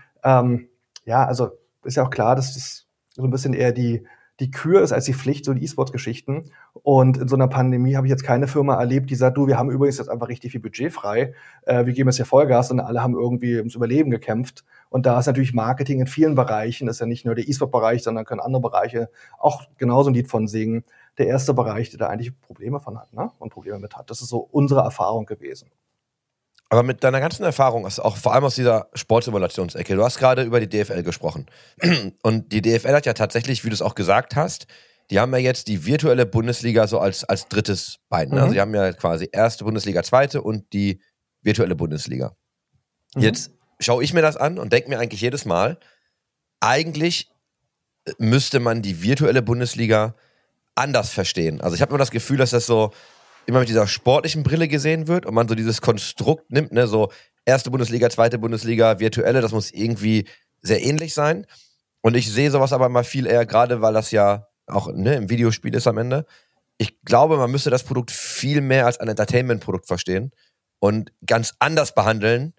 also ist ja auch klar, dass das so ein bisschen eher die Kür ist als die Pflicht, so die E-Sport-Geschichten. Und in so einer Pandemie habe ich jetzt keine Firma erlebt, die sagt, du, wir haben übrigens jetzt einfach richtig viel Budget frei, wir geben jetzt ja Vollgas, und alle haben irgendwie ums Überleben gekämpft. Und da ist natürlich Marketing in vielen Bereichen, das ist ja nicht nur der E-Sport-Bereich, sondern können andere Bereiche auch genauso ein Lied von singen. Der erste Bereich, der da eigentlich Probleme von hat, ne? Und Probleme mit hat. Das ist so unsere Erfahrung gewesen. Aber mit deiner ganzen Erfahrung, auch vor allem aus dieser Sportsimulationsecke, du hast gerade über die DFL gesprochen. Und die DFL hat ja tatsächlich, wie du es auch gesagt hast, die haben ja jetzt die virtuelle Bundesliga so als drittes Bein. Ne? Also die haben ja quasi erste Bundesliga, zweite und die virtuelle Bundesliga. Jetzt schaue ich mir das an und denke mir eigentlich jedes Mal, eigentlich müsste man die virtuelle Bundesliga anders verstehen. Also ich habe immer das Gefühl, dass das so immer mit dieser sportlichen Brille gesehen wird und man so dieses Konstrukt nimmt, ne, so erste Bundesliga, zweite Bundesliga, virtuelle, das muss irgendwie sehr ähnlich sein. Und ich sehe sowas aber mal viel eher, gerade weil das ja auch, ne, im Videospiel ist am Ende. Ich glaube, man müsste das Produkt viel mehr als ein Entertainment-Produkt verstehen und ganz anders behandeln,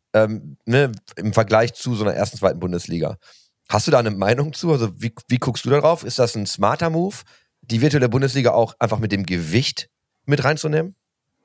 ne, im Vergleich zu so einer ersten, zweiten Bundesliga. Hast du da eine Meinung zu? Also wie guckst du darauf? Ist das ein smarter Move, die virtuelle Bundesliga auch einfach mit dem Gewicht mit reinzunehmen?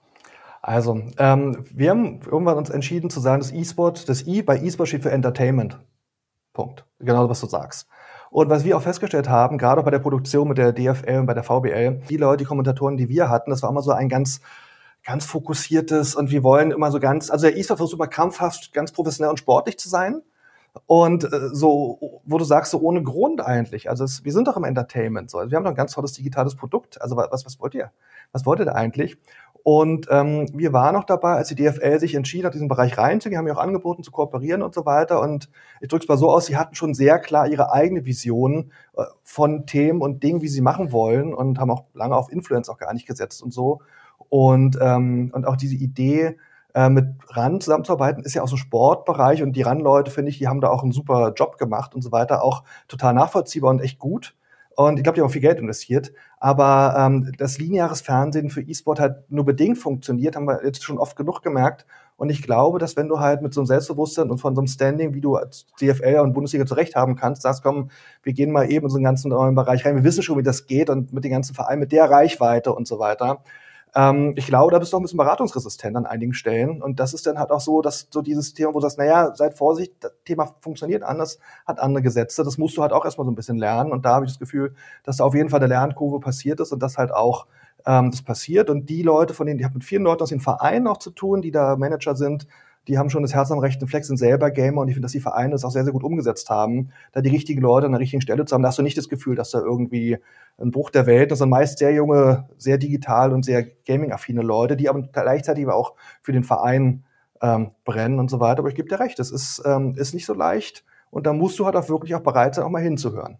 Also, wir haben irgendwann uns entschieden zu sagen, das E-Sport, das I bei E-Sport steht für Entertainment. Punkt. Genau, was du sagst. Und was wir auch festgestellt haben, gerade auch bei der Produktion mit der DFL und bei der VBL, die Leute, die Kommentatoren, die wir hatten, das war immer so ein ganz ganz fokussiertes und wir wollen immer so ganz, also der E-Sport versucht immer krampfhaft, ganz professionell und sportlich zu sein. Und so, wo du sagst, so ohne Grund eigentlich. Also wir sind doch im Entertainment so. Also wir haben doch ein ganz tolles digitales Produkt. Also was wollt ihr? Was wollt ihr da eigentlich? Und wir waren noch dabei, als die DFL sich entschieden hat, diesen Bereich reinzugehen, haben ja auch angeboten zu kooperieren und so weiter. Und ich drücke es mal so aus, sie hatten schon sehr klar ihre eigene Vision von Themen und Dingen, wie sie machen wollen und haben auch lange auf Influence auch gar nicht gesetzt und so. Und auch diese Idee, mit RAN zusammenzuarbeiten, ist ja aus dem Sportbereich und die RAN-Leute, finde ich, die haben da auch einen super Job gemacht und so weiter, auch total nachvollziehbar und echt gut. Und ich glaube, die haben auch viel Geld investiert. Aber das lineares Fernsehen für E-Sport halt nur bedingt funktioniert, haben wir jetzt schon oft genug gemerkt. Und ich glaube, dass wenn du halt mit so einem Selbstbewusstsein und von so einem Standing, wie du als DFL und Bundesliga zurecht haben kannst, sagst, komm, wir gehen mal eben in so einen ganzen neuen Bereich rein, wir wissen schon, wie das geht und mit den ganzen Vereinen, mit der Reichweite und so weiter. Ich glaube, da bist du auch ein bisschen beratungsresistent an einigen Stellen. Und das ist dann halt auch so, dass so dieses Thema, wo du sagst, naja, seid Vorsicht, das Thema funktioniert anders, hat andere Gesetze. Das musst du halt auch erstmal so ein bisschen lernen. Und da habe ich das Gefühl, dass da auf jeden Fall eine Lernkurve passiert ist und das halt auch das passiert. Und die Leute, von denen, ich habe mit vielen Leuten aus den Vereinen auch zu tun, die da Manager sind, die haben schon das Herz am rechten Fleck, sind selber Gamer und ich finde, dass die Vereine das auch sehr, sehr gut umgesetzt haben, da die richtigen Leute an der richtigen Stelle zu haben. Da hast du nicht das Gefühl, dass da irgendwie ein Bruch der Welt ist, sondern meist sehr junge, sehr digital und sehr gaming-affine Leute, die aber gleichzeitig auch für den Verein brennen und so weiter. Aber ich gebe dir recht, es ist nicht so leicht und da musst du halt auch wirklich auch bereit sein, auch mal hinzuhören.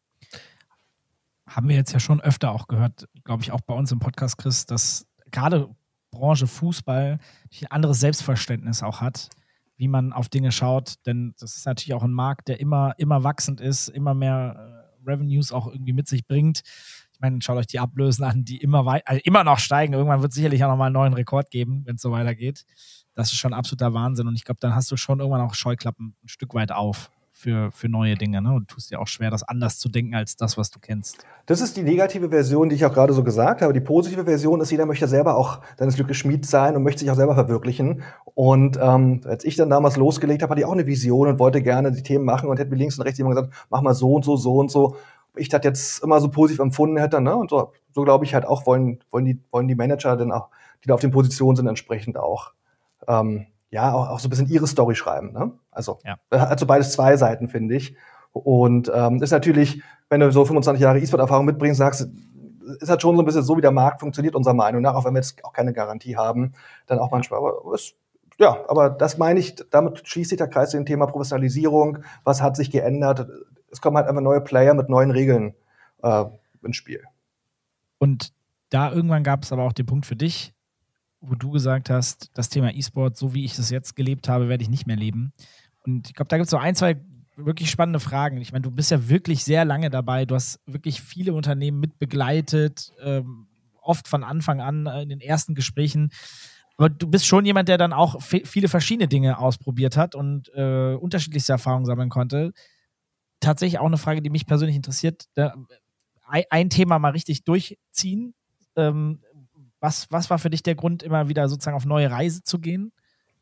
Haben wir jetzt ja schon öfter auch gehört, glaube ich, auch bei uns im Podcast, Chris, dass gerade Branche Fußball ein anderes Selbstverständnis auch hat, wie man auf Dinge schaut, denn das ist natürlich auch ein Markt, der immer wachsend ist, immer mehr Revenues auch irgendwie mit sich bringt. Ich meine, schaut euch die Ablösen an, die immer noch steigen. Irgendwann wird es sicherlich auch nochmal einen neuen Rekord geben, wenn es so weitergeht. Das ist schon absoluter Wahnsinn und ich glaube, dann hast du schon irgendwann auch Scheuklappen ein Stück weit auf für neue Dinge, ne? Und tust dir auch schwer, das anders zu denken als das, was du kennst. Das ist die negative Version, die ich auch gerade so gesagt habe. Die positive Version ist, jeder möchte selber auch seines Glückes Schmied sein und möchte sich auch selber verwirklichen. Und als ich dann damals losgelegt habe, hatte ich auch eine Vision und wollte gerne die Themen machen und hätte mir links und rechts jemand gesagt, mach mal so und so, so und so. Ich das jetzt immer so positiv empfunden hätte, ne? Und so glaube ich halt auch, wollen die Manager denn auch, die da auf den Positionen sind, entsprechend auch auch so ein bisschen ihre Story schreiben. Ne? Also beides zwei Seiten, finde ich. Und ist natürlich, wenn du so 25 Jahre E-Sport-Erfahrung mitbringst, sagst, ist halt schon so ein bisschen so, wie der Markt funktioniert, unserer Meinung nach, auch wenn wir jetzt auch keine Garantie haben, dann auch manchmal. Aber das meine ich, damit schließt sich der Kreis zu dem Thema Professionalisierung. Was hat sich geändert? Es kommen halt einfach neue Player mit neuen Regeln ins Spiel. Und da irgendwann gab es aber auch den Punkt für dich, wo du gesagt hast, das Thema E-Sport, so wie ich es jetzt gelebt habe, werde ich nicht mehr leben. Und ich glaube, da gibt es so ein, zwei wirklich spannende Fragen. Ich meine, du bist ja wirklich sehr lange dabei. Du hast wirklich viele Unternehmen mit begleitet, oft von Anfang an in den ersten Gesprächen. Aber du bist schon jemand, der dann auch viele verschiedene Dinge ausprobiert hat und unterschiedlichste Erfahrungen sammeln konnte. Tatsächlich auch eine Frage, die mich persönlich interessiert. Ein Thema mal richtig durchziehen. Was war für dich der Grund, immer wieder sozusagen auf neue Reise zu gehen?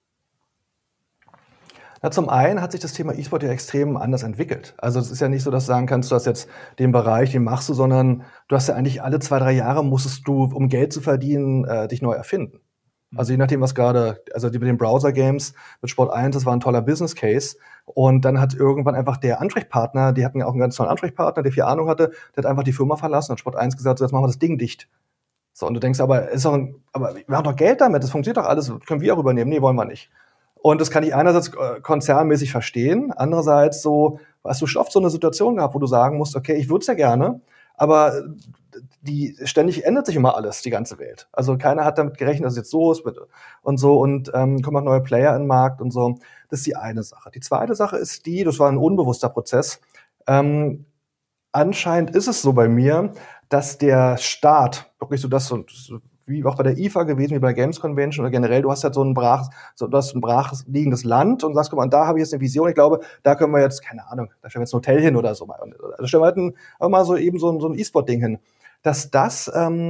Na, zum einen hat sich das Thema E-Sport ja extrem anders entwickelt. Also es ist ja nicht so, dass du sagen kannst, du hast jetzt den Bereich, den machst du, sondern du hast ja eigentlich alle 2-3 Jahre musstest du, um Geld zu verdienen, dich neu erfinden. Also je nachdem, was gerade, also mit den Browser-Games, mit Sport 1, das war ein toller Business-Case. Und dann hat irgendwann einfach der Ansprechpartner, die hatten ja auch einen ganz tollen Ansprechpartner, der viel Ahnung hatte, der hat einfach die Firma verlassen und Sport 1 gesagt, so jetzt machen wir das Ding dicht. So, und du denkst, aber wir haben doch Geld damit, das funktioniert doch alles, können wir auch übernehmen. Nee, wollen wir nicht. Und das kann ich einerseits konzernmäßig verstehen, andererseits so, hast du oft so eine Situation gehabt, wo du sagen musst, okay, ich würde es ja gerne, aber ständig ändert sich immer alles, die ganze Welt. Also keiner hat damit gerechnet, dass es jetzt so ist und so und kommen auch neue Player in den Markt und so. Das ist die eine Sache. Die zweite Sache ist das war ein unbewusster Prozess. Anscheinend ist es so bei mir, dass der Staat wirklich so das, wie auch bei der IFA gewesen, wie bei der Games Convention oder generell, du hast halt ein brach liegendes Land und sagst, guck mal, da habe ich jetzt eine Vision, ich glaube, da können wir jetzt, keine Ahnung, da stellen wir jetzt ein Hotel hin oder so. Da stellen wir halt mal so eben so ein E-Sport-Ding hin. Dass das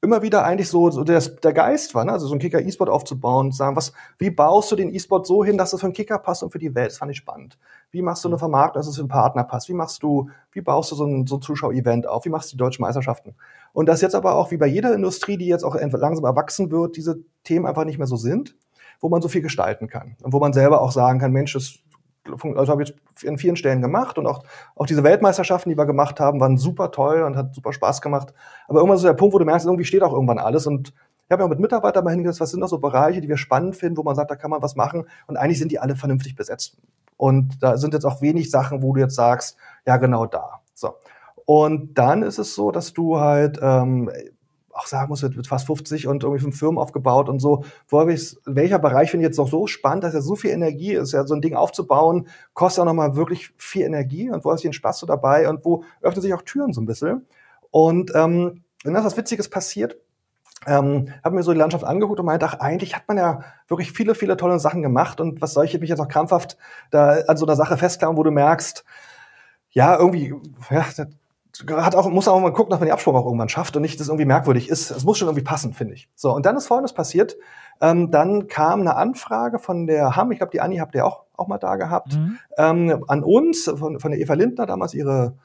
immer wieder eigentlich so der Geist war, ne? Also so ein Kicker-E-Sport aufzubauen und sagen, wie baust du den E-Sport so hin, dass es für den Kicker passt und für die Welt? Das fand ich spannend. Wie machst du eine Vermarktung, dass es für einen Partner passt? Wie baust du so ein Zuschauer-Event auf? Wie machst du die deutschen Meisterschaften? Und das jetzt aber auch, wie bei jeder Industrie, die jetzt auch langsam erwachsen wird, diese Themen einfach nicht mehr so sind, wo man so viel gestalten kann. Und wo man selber auch sagen kann, Mensch, das habe ich jetzt in vielen Stellen gemacht und auch diese Weltmeisterschaften, die wir gemacht haben, waren super toll und hat super Spaß gemacht. Aber irgendwann so der Punkt, wo du merkst, irgendwie steht auch irgendwann alles. Und ich habe ja mit Mitarbeitern mal hingesetzt, was sind da so Bereiche, die wir spannend finden, wo man sagt, da kann man was machen. Und eigentlich sind die alle vernünftig besetzt. Und da sind jetzt auch wenig Sachen, wo du jetzt sagst, ja, genau da. So. Und dann ist es so, dass du halt auch sagen musst, mit fast 50 und irgendwie 5 Firmen aufgebaut und so. Welcher Bereich finde ich jetzt noch so spannend, dass ja so viel Energie ist, ja so ein Ding aufzubauen, kostet auch nochmal wirklich viel Energie und wo hast du den Spaß so dabei und wo öffnen sich auch Türen so ein bisschen. Und wenn das was Witziges passiert, habe mir so die Landschaft angeguckt und meinte, ach, eigentlich hat man ja wirklich viele, viele tolle Sachen gemacht und was soll ich mich jetzt noch krampfhaft da an so einer Sache festklammern, wo du merkst, ja, irgendwie, ja, muss auch mal gucken, dass man die Absprung auch irgendwann schafft und nicht, dass es irgendwie merkwürdig ist. Es muss schon irgendwie passen, finde ich. So, und dann ist Folgendes passiert. Dann kam eine Anfrage von der Hamm, ich glaube, die Anni habt ihr auch mal da gehabt, an uns, von der Eva Lindner, damals ihre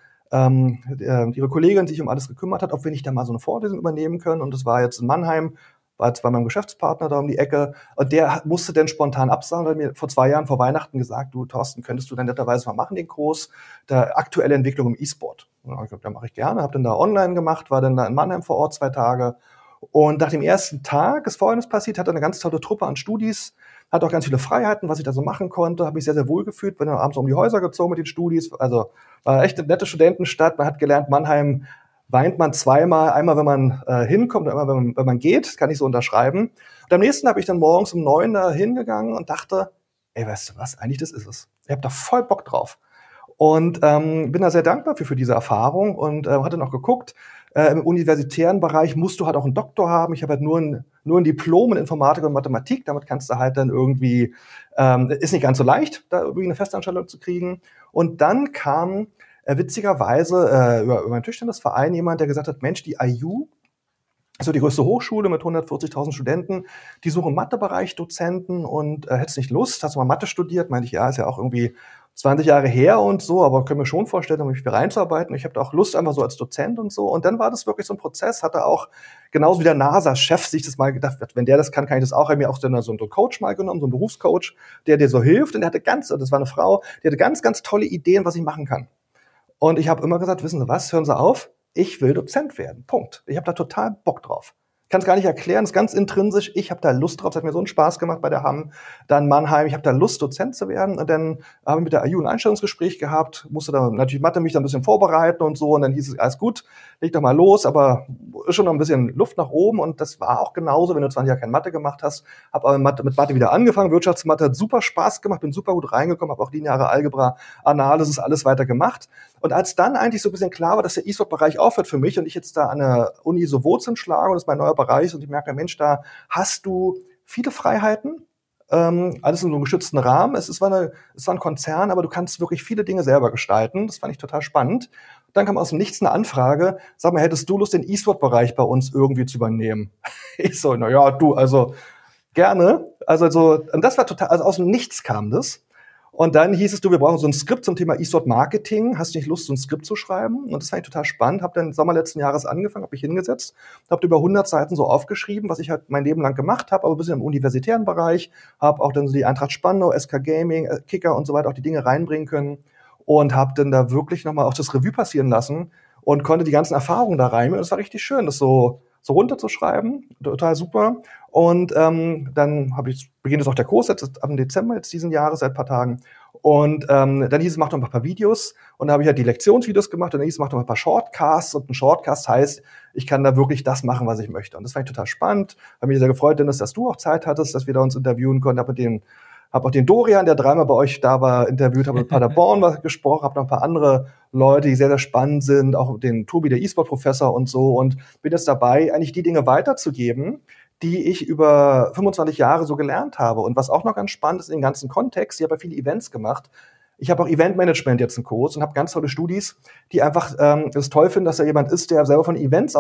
Kollegin, die sich um alles gekümmert hat, ob wir nicht da mal so eine Vorlesung übernehmen können. Und das war jetzt in Mannheim, war jetzt bei meinem Geschäftspartner da um die Ecke. Und der musste dann spontan absagen, weil mir vor 2 Jahren vor Weihnachten gesagt, du Thorsten, könntest du dann netterweise mal machen, den Kurs, der aktuelle Entwicklung im E-Sport. Und ich gesagt, ja, mache ich gerne. Habe dann da online gemacht, war dann da in Mannheim vor Ort 2 Tage. Und nach dem ersten Tag ist Folgendes passiert, hatte eine ganz tolle Truppe an Studis, hat auch ganz viele Freiheiten, was ich da so machen konnte, habe mich sehr, sehr wohl gefühlt, bin dann abends um die Häuser gezogen mit den Studis. Also war echt eine nette Studentenstadt. Man hat gelernt, Mannheim weint man zweimal, einmal wenn man hinkommt und einmal wenn man geht, das kann ich so unterschreiben. Und am nächsten habe ich dann morgens um 9 da hingegangen und dachte, ey, weißt du was, eigentlich das ist es. Ich habe da voll Bock drauf. Und bin da sehr dankbar für diese Erfahrung und hatte noch geguckt, im universitären Bereich musst du halt auch einen Doktor haben. Ich habe halt nur ein Diplom in Informatik und Mathematik. Damit kannst du halt dann irgendwie, ist nicht ganz so leicht, da irgendwie eine Festanstellung zu kriegen. Und dann kam witzigerweise über meinen Tischtennisverein jemand, der gesagt hat, Mensch, die IU, also die größte Hochschule mit 140.000 Studenten, die suchen im Mathebereich Dozenten und hättest nicht Lust, hast du mal Mathe studiert? Meinte ich, ja, ist ja auch irgendwie 20 Jahre her und so, aber können wir schon vorstellen, um mich wieder reinzuarbeiten. Ich habe da auch Lust einfach so als Dozent und so. Und dann war das wirklich so ein Prozess, hatte auch genauso wie der NASA-Chef sich das mal gedacht, wenn der das kann ich das auch. Er hat mir auch so einen Coach mal genommen, so einen Berufscoach, der dir so hilft. Und der hatte das war eine Frau, die hatte ganz, ganz tolle Ideen, was ich machen kann. Und ich habe immer gesagt, wissen Sie was, hören Sie auf, ich will Dozent werden, Punkt. Ich habe da total Bock drauf. Kann es gar nicht erklären, ist ganz intrinsisch. Ich habe da Lust drauf, es hat mir so einen Spaß gemacht bei der Hamm, dann Mannheim. Ich habe da Lust, Dozent zu werden. Und dann habe ich mit der IU ein Einstellungsgespräch gehabt, musste da natürlich Mathe mich da ein bisschen vorbereiten und so. Und dann hieß es, alles gut, leg doch mal los, aber ist schon noch ein bisschen Luft nach oben. Und das war auch genauso, wenn du 20 Jahre kein Mathe gemacht hast. Habe aber mit Mathe wieder angefangen. Wirtschaftsmathe hat super Spaß gemacht, bin super gut reingekommen, habe auch lineare Algebra, Analysis, alles weiter gemacht. Und als dann eigentlich so ein bisschen klar war, dass der E-Sport-Bereich aufhört für mich und ich jetzt da an der Uni so Wurzeln schlage und das ist mein neuer Bereich und ich merke, Mensch, da hast du viele Freiheiten, alles in so einem geschützten Rahmen. Es war ein Konzern, aber du kannst wirklich viele Dinge selber gestalten. Das fand ich total spannend. Dann kam aus dem Nichts eine Anfrage, sag mal, hättest du Lust, den E-Sport-Bereich bei uns irgendwie zu übernehmen? Ich so, na ja, du, also gerne. Also so, und das war total, also aus dem Nichts kam das. Und dann hieß es, wir brauchen so ein Skript zum Thema E-Sport-Marketing. Hast du nicht Lust, so ein Skript zu schreiben? Und das fand ich total spannend. Habe dann im Sommer letzten Jahres angefangen, habe mich hingesetzt, habe über 100 Seiten so aufgeschrieben, was ich halt mein Leben lang gemacht habe, aber ein bisschen im universitären Bereich. Habe auch dann so die Eintracht Spandau, SK Gaming, Kicker und so weiter auch die Dinge reinbringen können. Und habe dann da wirklich nochmal auch das Revue passieren lassen und konnte die ganzen Erfahrungen da rein. Und es war richtig schön, das so runterzuschreiben. Total super. Und dann beginnt jetzt auch der Kurs jetzt ab Dezember jetzt diesen Jahres, seit ein paar Tagen. Und dann hieß es, mach doch ein paar Videos. Und dann habe ich halt die Lektionsvideos gemacht. Und dann hieß es, mach doch ein paar Shortcasts. Und ein Shortcast heißt, ich kann da wirklich das machen, was ich möchte. Und das fand ich total spannend. Habe mich sehr gefreut, Dennis, dass du auch Zeit hattest, dass wir da uns interviewen konnten. Habe auch den Dorian, der 3-mal bei euch da war, interviewt, habe mit Paderborn gesprochen, habe noch ein paar andere Leute, die sehr, sehr spannend sind, auch den Tobi, der E-Sport-Professor und so, und bin jetzt dabei, eigentlich die Dinge weiterzugeben, die ich über 25 Jahre so gelernt habe. Und was auch noch ganz spannend ist in den ganzen Kontext, ich habe ja viele Events gemacht. Ich habe auch Eventmanagement jetzt einen Kurs und habe ganz tolle Studis, die einfach es toll finden, dass da jemand ist, der selber von Events auch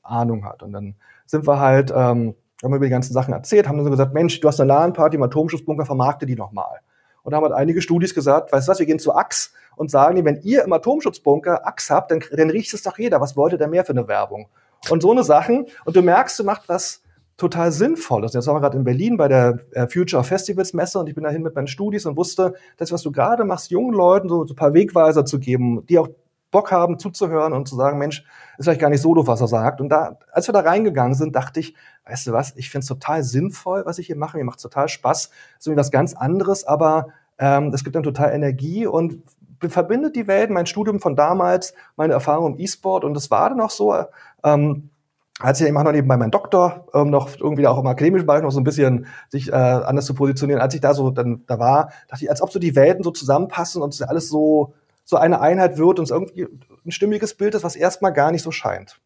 Ahnung hat. Und dann sind wir halt, haben wir über die ganzen Sachen erzählt, haben dann so gesagt, Mensch, du hast eine LAN-Party im Atomschutzbunker, vermarkte die noch mal. Und da haben halt einige Studis gesagt, weißt du was, wir gehen zu Axe und sagen, wenn ihr im Atomschutzbunker Axe habt, dann riecht es doch jeder. Was wollte der mehr für eine Werbung? Und so eine Sachen. Und du merkst, du machst was total Sinnvolles. Jetzt waren wir gerade in Berlin bei der Future Festivals Messe und ich bin dahin mit meinen Studis und wusste, das, was du gerade machst, jungen Leuten so ein paar Wegweiser zu geben, die auch Bock haben zuzuhören und zu sagen, Mensch, ist vielleicht gar nicht so doof, was er sagt. Und da, als wir da reingegangen sind, dachte ich, weißt du was, ich finde es total sinnvoll, was ich hier mache. Mir macht es total Spaß. Es ist irgendwie was ganz anderes, aber es gibt dann total Energie und verbindet die Welt, mein Studium von damals, meine Erfahrung im E-Sport. Und es war dann auch so, als ich immer noch nebenbei meinen Doktor noch irgendwie auch im akademischen Bereich noch so ein bisschen sich anders zu positionieren, als ich da so dann da war, dachte ich, als ob so die Welten so zusammenpassen und es alles so eine Einheit wird und es irgendwie ein stimmiges Bild ist, was erstmal gar nicht so scheint.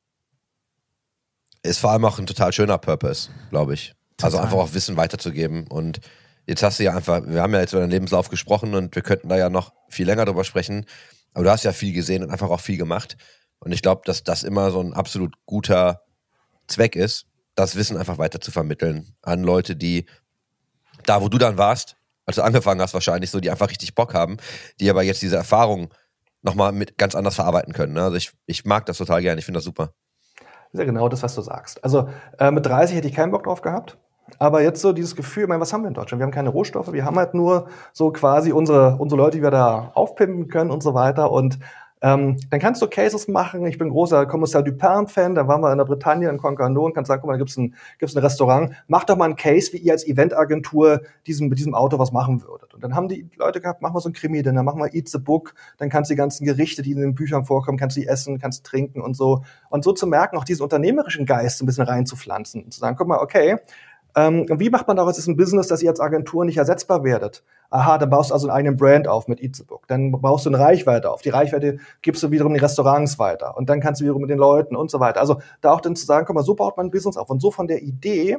Ist vor allem auch ein total schöner Purpose, glaube ich. Total. Also einfach auch Wissen weiterzugeben. Und jetzt hast du ja einfach, wir haben ja jetzt über deinen Lebenslauf gesprochen und wir könnten da ja noch viel länger drüber sprechen. Aber du hast ja viel gesehen und einfach auch viel gemacht. Und ich glaube, dass das immer so ein absolut guter Zweck ist, das Wissen einfach weiter zu vermitteln an Leute, die da, wo du dann warst, als du angefangen hast wahrscheinlich so, die einfach richtig Bock haben, die aber jetzt diese Erfahrung nochmal mit ganz anders verarbeiten können. Ne? Also ich mag das total gerne, ich finde das super. Das ist ja genau das, was du sagst. Also mit 30 hätte ich keinen Bock drauf gehabt. Aber jetzt so dieses Gefühl, ich meine, was haben wir in Deutschland? Wir haben keine Rohstoffe, wir haben halt nur so quasi unsere Leute, die wir da aufpimpen können und so weiter. Und dann kannst du Cases machen. Ich bin großer Commissaire Dupin-Fan. Da waren wir in der Bretagne, in Concarneau und kannst sagen, guck mal, da gibt's ein Restaurant. Mach doch mal einen Case, wie ihr als Eventagentur mit diesem Auto was machen würdet. Und dann haben die Leute gehabt, machen wir so ein Krimi-Dinner, machen wir Eat the Book. Dann kannst du die ganzen Gerichte, die in den Büchern vorkommen, kannst du die essen, kannst trinken und so. Und so zu merken, auch diesen unternehmerischen Geist ein bisschen reinzupflanzen. Und zu sagen, guck mal, okay, und wie macht man daraus jetzt ein Business, dass ihr als Agentur nicht ersetzbar werdet? Aha, dann baust du also einen eigenen Brand auf mit Eat the Book. Dann baust du eine Reichweite auf. Die Reichweite gibst du wiederum in die Restaurants weiter. Und dann kannst du wiederum mit den Leuten und so weiter. Also da auch dann zu sagen, guck mal, so baut man ein Business auf. Und so von der Idee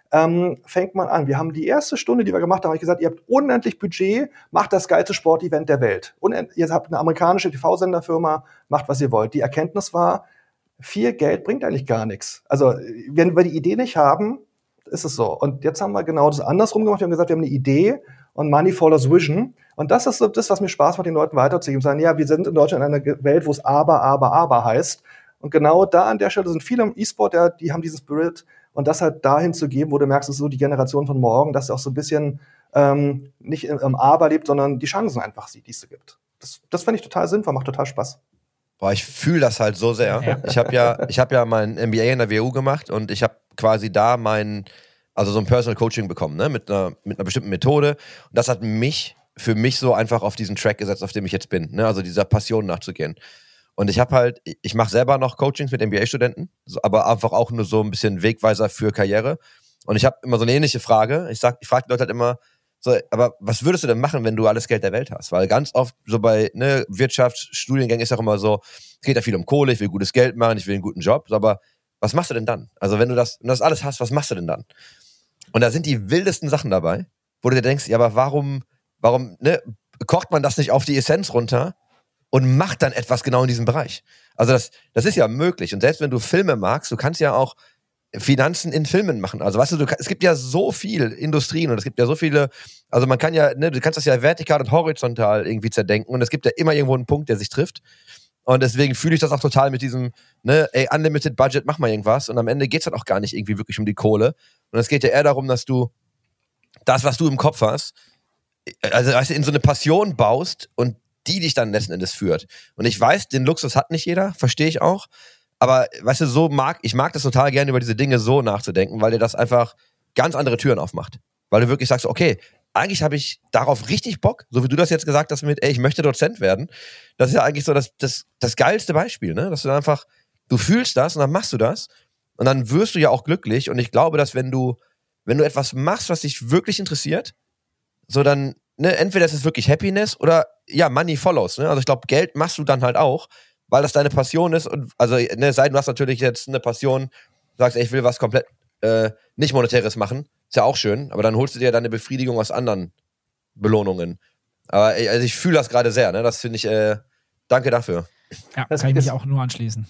fängt man an. Wir haben die erste Stunde, die wir gemacht haben, habe ich gesagt, ihr habt unendlich Budget, macht das geilste Sportevent der Welt. Ihr habt eine amerikanische TV-Senderfirma, macht, was ihr wollt. Die Erkenntnis war, viel Geld bringt eigentlich gar nichts. Also wenn wir die Idee nicht haben, ist es so. Und jetzt haben wir genau das andersrum gemacht. Wir haben gesagt, wir haben eine Idee und Money follows Vision. Und das ist so das, was mir Spaß macht, den Leuten weiterzugeben. Sagen, ja, wir sind in Deutschland in einer Welt, wo es aber heißt. Und genau da an der Stelle sind viele im E-Sport, die haben diesen Spirit. Und das halt dahin zu geben, wo du merkst, es ist so die Generation von morgen, dass sie auch so ein bisschen nicht im Aber lebt, sondern die Chancen einfach sieht, die es gibt. Das fand ich total sinnvoll, macht total Spaß. Boah, ich fühle das halt so sehr. Ja. Ich hab ja mein MBA in der WU gemacht und ich habe quasi da so ein Personal Coaching bekommen, ne, mit einer bestimmten Methode. Und das hat für mich so einfach auf diesen Track gesetzt, auf dem ich jetzt bin, ne, also dieser Passion nachzugehen. Und ich mache selber noch Coachings mit MBA-Studenten, aber einfach auch nur so ein bisschen Wegweiser für Karriere. Und ich habe immer so eine ähnliche Frage. Ich frage die Leute halt immer so, aber was würdest du denn machen, wenn du alles Geld der Welt hast? Weil ganz oft so bei Wirtschaftsstudiengängen ist auch immer so, es geht ja viel um Kohle, ich will gutes Geld machen, ich will einen guten Job, aber was machst du denn dann? Also wenn du das alles hast, was machst du denn dann? Und da sind die wildesten Sachen dabei, wo du dir denkst, ja, aber warum kocht man das nicht auf die Essenz runter und macht dann etwas genau in diesem Bereich? Also das ist ja möglich. Und selbst wenn du Filme magst, du kannst ja auch Finanzen in Filmen machen. Also weißt du, es gibt ja so viel Industrien und es gibt ja so viele, also man kann ja, ne, du kannst das ja vertikal und horizontal irgendwie zerdenken und es gibt ja immer irgendwo einen Punkt, der sich trifft. Und deswegen fühle ich das auch total mit diesem, ne, unlimited Budget, mach mal irgendwas. Und am Ende geht's dann auch gar nicht irgendwie wirklich um die Kohle. Und es geht ja eher darum, dass du das, was du im Kopf hast, also weißt du, in so eine Passion baust und die dich dann letzten Endes führt. Und ich weiß, den Luxus hat nicht jeder, verstehe ich auch. Aber weißt du, ich mag das total gerne, über diese Dinge so nachzudenken, weil dir das einfach ganz andere Türen aufmacht. Weil du wirklich sagst, okay, eigentlich habe ich darauf richtig Bock, so wie du das jetzt gesagt hast mit, ich möchte Dozent werden. Das ist ja eigentlich so das geilste Beispiel, ne? Dass du dann einfach, du fühlst das und dann machst du das und dann wirst du ja auch glücklich. Und ich glaube, dass wenn du etwas machst, was dich wirklich interessiert, so dann, ne, entweder ist es wirklich Happiness oder ja, Money follows, ne? Also ich glaube, Geld machst du dann halt auch, weil das deine Passion ist und also, ne, sei du hast natürlich jetzt eine Passion, sagst, ich will was komplett nicht Monetäres machen, ist ja auch schön, aber dann holst du dir deine Befriedigung aus anderen Belohnungen. Aber also ich fühle das gerade sehr, ne? Das finde ich, danke dafür. Ja, das kann ich mich auch nur anschließen.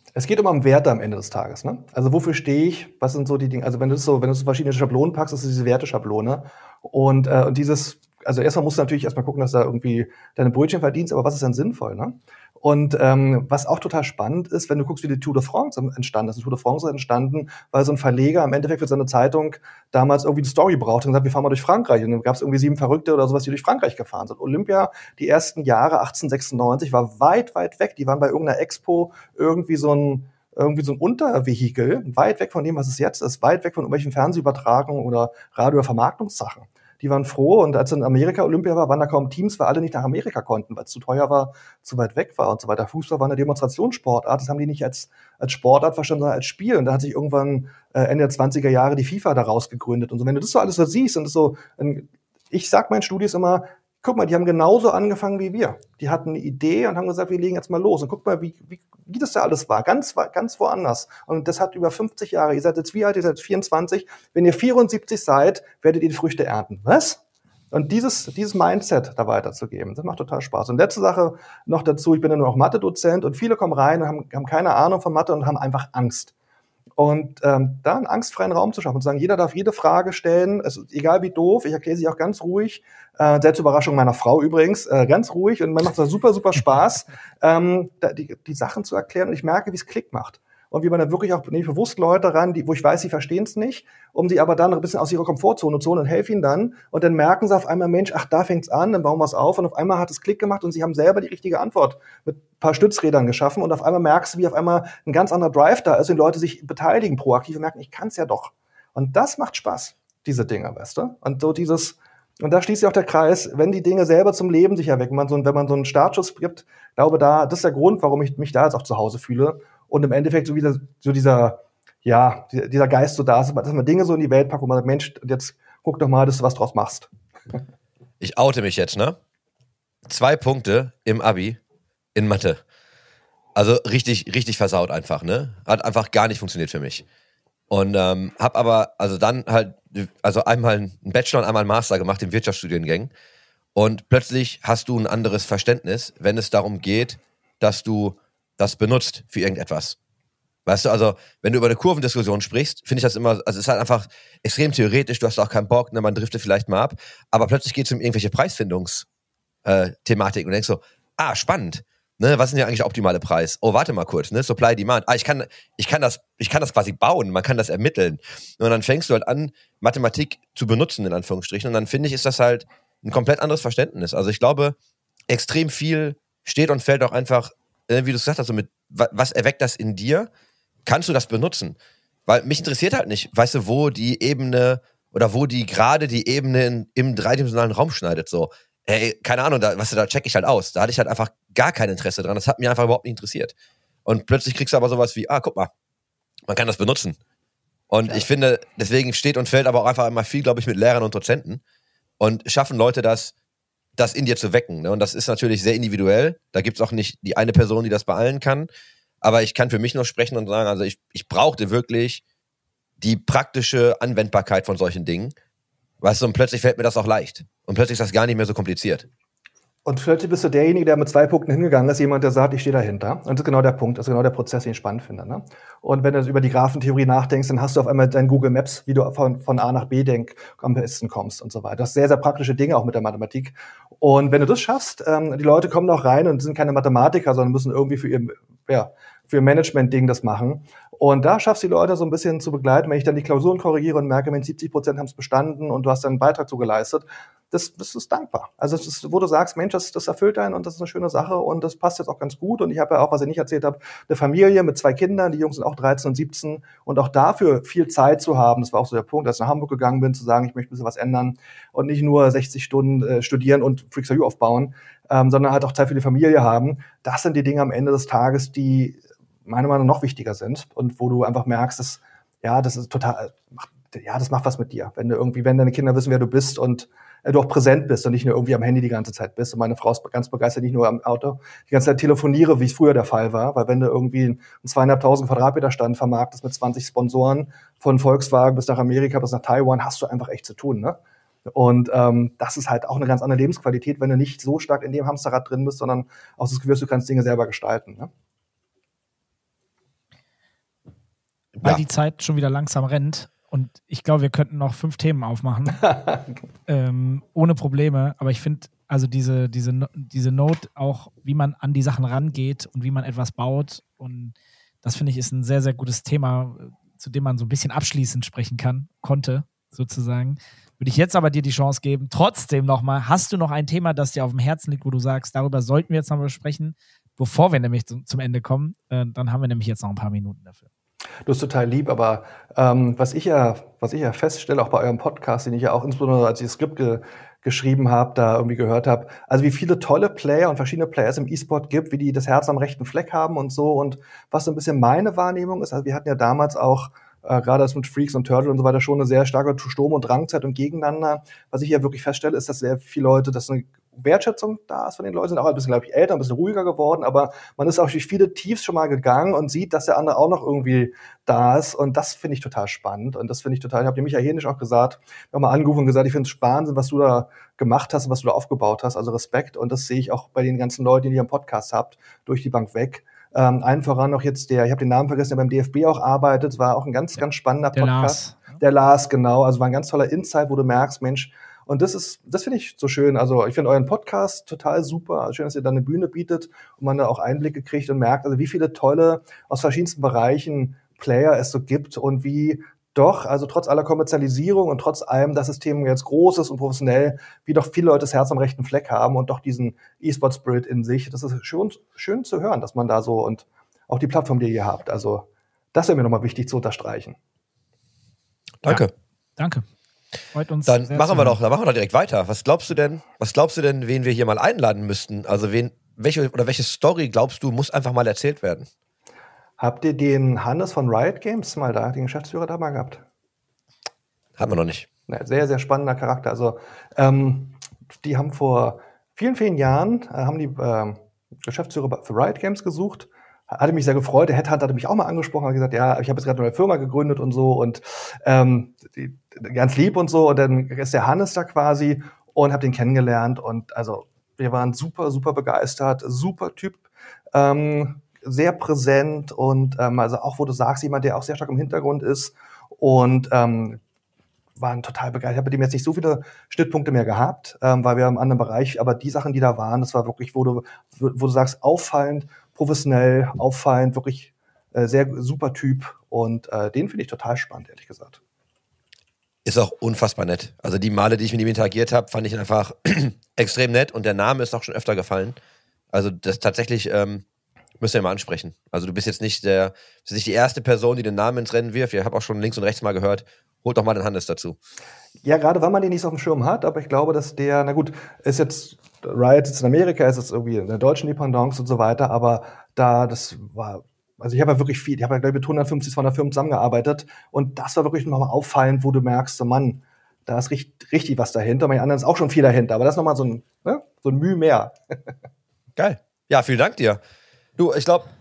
Es geht um Werte am Ende des Tages. Ne? Also wofür stehe ich? Was sind so die Dinge? Also wenn du so verschiedene Schablonen packst, ist es diese Werteschablone. Und dieses, also erstmal musst du natürlich erstmal gucken, dass du da irgendwie deine Brötchen verdienst, aber was ist denn sinnvoll? Ne? Und was auch total spannend ist, wenn du guckst, wie die Tour de France entstanden ist. Die Tour de France ist entstanden, weil so ein Verleger im Endeffekt für seine Zeitung damals irgendwie eine Story brauchte und gesagt, wir fahren mal durch Frankreich. Und dann gab es irgendwie 7 Verrückte oder sowas, die durch Frankreich gefahren sind. Olympia, die ersten Jahre, 1896, war weit, weit weg. Die waren bei irgendeiner Expo irgendwie so ein Untervehikel, weit weg von dem, was es jetzt ist, weit weg von irgendwelchen Fernsehübertragungen oder Radio- oder Vermarktungssachen. Die waren froh, und als in Amerika Olympia war, waren da kaum Teams, weil alle nicht nach Amerika konnten, weil es zu teuer war, zu weit weg war und so weiter. Fußball war eine Demonstrationssportart, das haben die nicht als Sportart verstanden, sondern als Spiel. Und da hat sich irgendwann Ende der 20er Jahre die FIFA daraus gegründet. Und so, wenn du das so alles so siehst, und das so, ich sag meinen Studis immer, guck mal, die haben genauso angefangen wie wir. Die hatten eine Idee und haben gesagt, wir legen jetzt mal los. Und guck mal, wie das da alles war. Ganz woanders. Und das hat über 50 Jahre. Ihr seid jetzt wie alt? Ihr seid 24. Wenn ihr 74 seid, werdet ihr die Früchte ernten. Was? Und dieses Mindset da weiterzugeben, das macht total Spaß. Und letzte Sache noch dazu, ich bin ja nur auch Mathe-Dozent, und viele kommen rein und haben keine Ahnung von Mathe und haben einfach Angst. Und da einen angstfreien Raum zu schaffen und zu sagen, jeder darf jede Frage stellen, also egal wie doof, ich erkläre sie auch ganz ruhig, selbst Überraschung meiner Frau übrigens, ganz ruhig, und man macht da super, super Spaß, die Sachen zu erklären, und ich merke, wie es Klick macht. Und wie man dann wirklich auch, nehme ich bewusst Leute ran, wo ich weiß, sie verstehen es nicht, um sie aber dann ein bisschen aus ihrer Komfortzone zu holen und helfe ihnen dann. Und dann merken sie auf einmal, Mensch, ach, da fängt's an, dann bauen wir es auf. Und auf einmal hat es Klick gemacht und sie haben selber die richtige Antwort mit ein paar Stützrädern geschaffen. Und auf einmal merkst du, wie auf einmal ein ganz anderer Drive da ist und Leute sich beteiligen, proaktiv, und merken, ich kann's ja doch. Und das macht Spaß, diese Dinge, weißt du? Und so und da schließt sich auch der Kreis, wenn die Dinge selber zum Leben sich erwecken, wenn man so einen Startschuss gibt, glaube das ist der Grund, warum ich mich da jetzt auch zu Hause fühle. Und im Endeffekt dieser Geist so da ist, dass man Dinge so in die Welt packt, wo man sagt, Mensch, jetzt guck doch mal, dass du was draus machst. Ich oute mich jetzt, ne? 2 Punkte im Abi in Mathe. Also richtig, richtig versaut einfach, ne? Hat einfach gar nicht funktioniert für mich. Und hab aber, also dann halt, also einmal einen Bachelor und einmal einen Master gemacht in Wirtschaftsstudiengängen. Und plötzlich hast du ein anderes Verständnis, wenn es darum geht, dass du das benutzt für irgendetwas. Weißt du, also wenn du über eine Kurvendiskussion sprichst, finde ich das immer, also es ist halt einfach extrem theoretisch, du hast auch keinen Bock, ne, man driftet vielleicht mal ab, aber plötzlich geht es um irgendwelche Preisfindungsthematiken und denkst so, spannend, ne, was ist denn hier eigentlich der optimale Preis? Oh, warte mal kurz, ne, Supply, Demand, ich kann das quasi bauen, man kann das ermitteln. Und dann fängst du halt an, Mathematik zu benutzen, in Anführungsstrichen, und dann finde ich, ist das halt ein komplett anderes Verständnis. Also ich glaube, extrem viel steht und fällt auch einfach, wie du es gesagt hast, so mit, was erweckt das in dir? Kannst du das benutzen? Weil mich interessiert halt nicht, weißt du, wo die Ebene oder wo die gerade die Ebene im dreidimensionalen Raum schneidet, so. Ey, keine Ahnung, da check ich halt aus. Da hatte ich halt einfach gar kein Interesse dran. Das hat mich einfach überhaupt nicht interessiert. Und plötzlich kriegst du aber sowas wie, guck mal, man kann das benutzen. Und ich finde, deswegen steht und fällt aber auch einfach immer viel, glaube ich, mit Lehrern und Dozenten und schaffen Leute das in dir zu wecken. Ne? Und das ist natürlich sehr individuell. Da gibt es auch nicht die eine Person, die das bei allen kann. Aber ich kann für mich nur sprechen und sagen, also ich brauchte wirklich die praktische Anwendbarkeit von solchen Dingen. Weißt du, und plötzlich fällt mir das auch leicht. Und plötzlich ist das gar nicht mehr so kompliziert. Und plötzlich bist du derjenige, der mit 2 Punkten hingegangen ist, jemand, der sagt, ich stehe dahinter. Und das ist genau der Punkt, das ist genau der Prozess, den ich spannend finde. Ne? Und wenn du über die Graphentheorie nachdenkst, dann hast du auf einmal dein Google Maps, wie du von A nach B am besten kommst und so weiter. Das sind sehr, sehr praktische Dinge auch mit der Mathematik. Und wenn du das schaffst, die Leute kommen auch rein und sind keine Mathematiker, sondern müssen irgendwie für ihr Management-Ding das machen. Und da schaffst du die Leute so ein bisschen zu begleiten. Wenn ich dann die Klausuren korrigiere und merke, wenn 70% haben es bestanden und du hast dann einen Beitrag zu geleistet, das ist dankbar. Also das ist, wo du sagst, Mensch, das erfüllt einen und das ist eine schöne Sache und das passt jetzt auch ganz gut. Und ich habe ja auch, was ich nicht erzählt habe, eine Familie mit 2 Kindern, die Jungs sind auch 13 und 17 und auch dafür viel Zeit zu haben, das war auch so der Punkt, als ich nach Hamburg gegangen bin, zu sagen, ich möchte ein bisschen was ändern und nicht nur 60 Stunden studieren und Freaks for You aufbauen, sondern halt auch Zeit für die Familie haben. Das sind die Dinge am Ende des Tages, die meiner Meinung nach noch wichtiger sind und wo du einfach merkst, das ist total, das macht was mit dir. Wenn deine Kinder wissen, wer du bist und du auch präsent bist und nicht nur irgendwie am Handy die ganze Zeit bist. Und meine Frau ist ganz begeistert, nicht nur am Auto, die ganze Zeit telefoniere, wie es früher der Fall war. Weil wenn du irgendwie einen 2.500 Quadratmeter Stand vermarktest mit 20 Sponsoren von Volkswagen bis nach Amerika, bis nach Taiwan, hast du einfach echt zu tun, ne? Und das ist halt auch eine ganz andere Lebensqualität, wenn du nicht so stark in dem Hamsterrad drin bist, sondern auch das Gefühl, du kannst Dinge selber gestalten, ne? weil Ja. die Zeit schon wieder langsam rennt. Und ich glaube, wir könnten noch 5 Themen aufmachen. Ohne Probleme. Aber ich finde, also diese Note auch, wie man an die Sachen rangeht und wie man etwas baut. Und das finde ich ist ein sehr, sehr gutes Thema, zu dem man so ein bisschen abschließend sprechen konnte, sozusagen. Würde ich jetzt aber dir die Chance geben, trotzdem nochmal, hast du noch ein Thema, das dir auf dem Herzen liegt, wo du sagst, darüber sollten wir jetzt nochmal sprechen, bevor wir nämlich zum Ende kommen? Dann haben wir nämlich jetzt noch ein paar Minuten dafür. Du bist total lieb, aber was ich ja feststelle, auch bei eurem Podcast, den ich ja auch insbesondere, als ich das Skript geschrieben habe, da irgendwie gehört habe, also wie viele tolle Player und verschiedene Players im E-Sport gibt, wie die das Herz am rechten Fleck haben und so. Und was so ein bisschen meine Wahrnehmung ist, also wir hatten ja damals auch gerade das mit Freaks und Turtle und so weiter schon eine sehr starke Sturm- und Drangzeit und gegeneinander. Was ich ja wirklich feststelle, ist, dass sehr viele Leute, dass eine Wertschätzung da ist von den Leuten, sind auch ein bisschen, glaube ich, älter, ein bisschen ruhiger geworden, aber man ist auch durch viele Tiefs schon mal gegangen und sieht, dass der andere auch noch irgendwie da ist und das finde ich total spannend und das finde ich total, ich habe dem Michael Henisch auch gesagt, nochmal angerufen und gesagt, ich finde es Wahnsinn, was du da gemacht hast und was du da aufgebaut hast, also Respekt und das sehe ich auch bei den ganzen Leuten, die ihr im Podcast habt, durch die Bank weg. Allen voran noch jetzt ich habe den Namen vergessen, der beim DFB auch arbeitet, war auch ein ganz, ganz spannender Podcast. Der Lars, genau, also war ein ganz toller Insight, wo du merkst, Mensch, und das finde ich so schön. Also ich finde euren Podcast total super. Also schön, dass ihr da eine Bühne bietet und man da auch Einblicke kriegt und merkt, also wie viele tolle aus verschiedensten Bereichen Player es so gibt und wie doch, also trotz aller Kommerzialisierung und trotz allem, dass das Thema jetzt groß ist und professionell, wie doch viele Leute das Herz am rechten Fleck haben und doch diesen E-Sport-Spirit in sich. Das ist schön zu hören, dass man da so und auch die Plattform, die ihr habt. Also das wäre mir nochmal wichtig zu unterstreichen. Danke. Ja, danke. Freut uns Dann sehr machen zu wir hören. doch direkt weiter. Was glaubst du denn, wen wir hier mal einladen müssten? Also welche Story glaubst du, muss einfach mal erzählt werden? Habt ihr den Hannes von Riot Games mal da, den Geschäftsführer da mal gehabt? Hatten wir noch nicht. Ja, sehr, sehr spannender Charakter. Also die haben vor vielen, vielen Jahren haben die Geschäftsführer für Riot Games gesucht. Hatte mich sehr gefreut. Der Headhunter hatte mich auch mal angesprochen, hat gesagt, ja, ich habe jetzt gerade eine Firma gegründet und so und ganz lieb und so. Und dann ist der Hannes da quasi und habe den kennengelernt und also wir waren super, super begeistert, super Typ, sehr präsent und also auch, wo du sagst, jemand, der auch sehr stark im Hintergrund ist und waren total begeistert. Ich habe mit dem jetzt nicht so viele Schnittpunkte mehr gehabt, weil wir im anderen Bereich, aber die Sachen, die da waren, das war wirklich, wo du sagst, auffallend, professionell, auffallend, wirklich sehr super Typ und den finde ich total spannend, ehrlich gesagt. Ist auch unfassbar nett. Also die Male, die ich mit ihm interagiert habe, fand ich einfach extrem nett und der Name ist auch schon öfter gefallen. Also das tatsächlich müsst ihr mal ansprechen. Also du bist jetzt nicht die erste Person, die den Namen ins Rennen wirft. Ich habe auch schon links und rechts mal gehört. Holt doch mal den Hannes dazu. Ja, gerade weil man den nicht so auf dem Schirm hat, aber ich glaube, dass der, na gut, ist jetzt, Riot sitzt in Amerika, ist jetzt irgendwie in der deutschen Dependance und so weiter, aber das war, also ich habe ja wirklich viel, ich habe ja glaube ich mit 150, 200 Firmen zusammengearbeitet und das war wirklich nochmal auffallend, wo du merkst, so Mann, da ist richtig was dahinter, bei den anderen ist auch schon viel dahinter, aber das ist nochmal so ein Mühe mehr. Geil. Ja, vielen Dank dir. Du, ich glaube,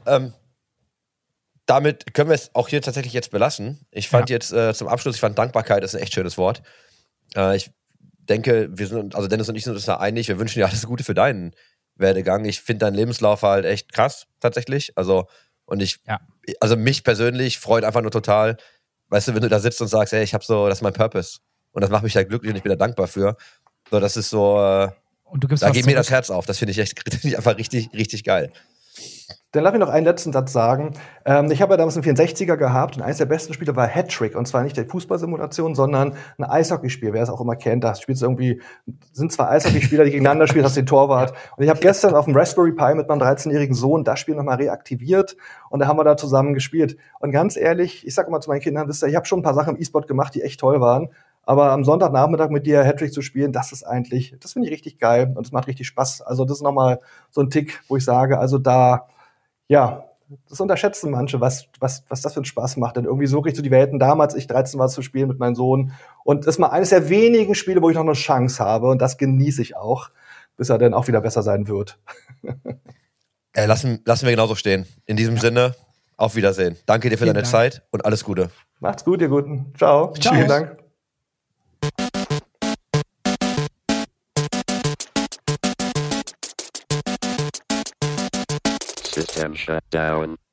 damit können wir es auch hier tatsächlich jetzt belassen. Ich fand jetzt zum Abschluss, Dankbarkeit ist ein echt schönes Wort. Ich denke, Dennis und ich sind uns da einig, wir wünschen dir alles Gute für deinen Werdegang. Ich finde deinen Lebenslauf halt echt krass, tatsächlich. Also mich persönlich freut einfach nur total, weißt du, wenn du da sitzt und sagst, ey, das ist mein Purpose. Und das macht mich halt glücklich und ich bin da dankbar für. So, das ist so, und du gibst da geht mir das Herz auf. Das finde ich echt einfach richtig, richtig geil. Dann lass mich noch einen letzten Satz sagen. Ich habe ja damals einen 64er gehabt und eines der besten Spiele war Hattrick. Und zwar nicht der Fußballsimulation, sondern ein Eishockeyspiel. Wer es auch immer kennt, da spielst du irgendwie, sind zwei Eishockeyspieler, die gegeneinander spielen, hast den Torwart. Und ich habe gestern auf dem Raspberry Pi mit meinem 13-jährigen Sohn das Spiel nochmal reaktiviert. Und da haben wir da zusammen gespielt. Und ganz ehrlich, ich sage immer zu meinen Kindern, wisst ihr, ich habe schon ein paar Sachen im E-Sport gemacht, die echt toll waren. Aber am Sonntagnachmittag mit dir Hattrick zu spielen, das finde ich richtig geil. Und es macht richtig Spaß. Also das ist nochmal so ein Tick, wo ich sage, also das unterschätzen manche, was das für einen Spaß macht. Denn irgendwie suche ich so die Welten damals, ich 13 war, zu spielen mit meinem Sohn. Und das ist mal eines der wenigen Spiele, wo ich noch eine Chance habe. Und das genieße ich auch, bis er dann auch wieder besser sein wird. Lassen wir genauso stehen. In diesem Sinne, auf Wiedersehen. Danke dir für deine Zeit und alles Gute. Macht's gut, ihr Guten. Ciao. Ciao. Vielen Dank. System shut down.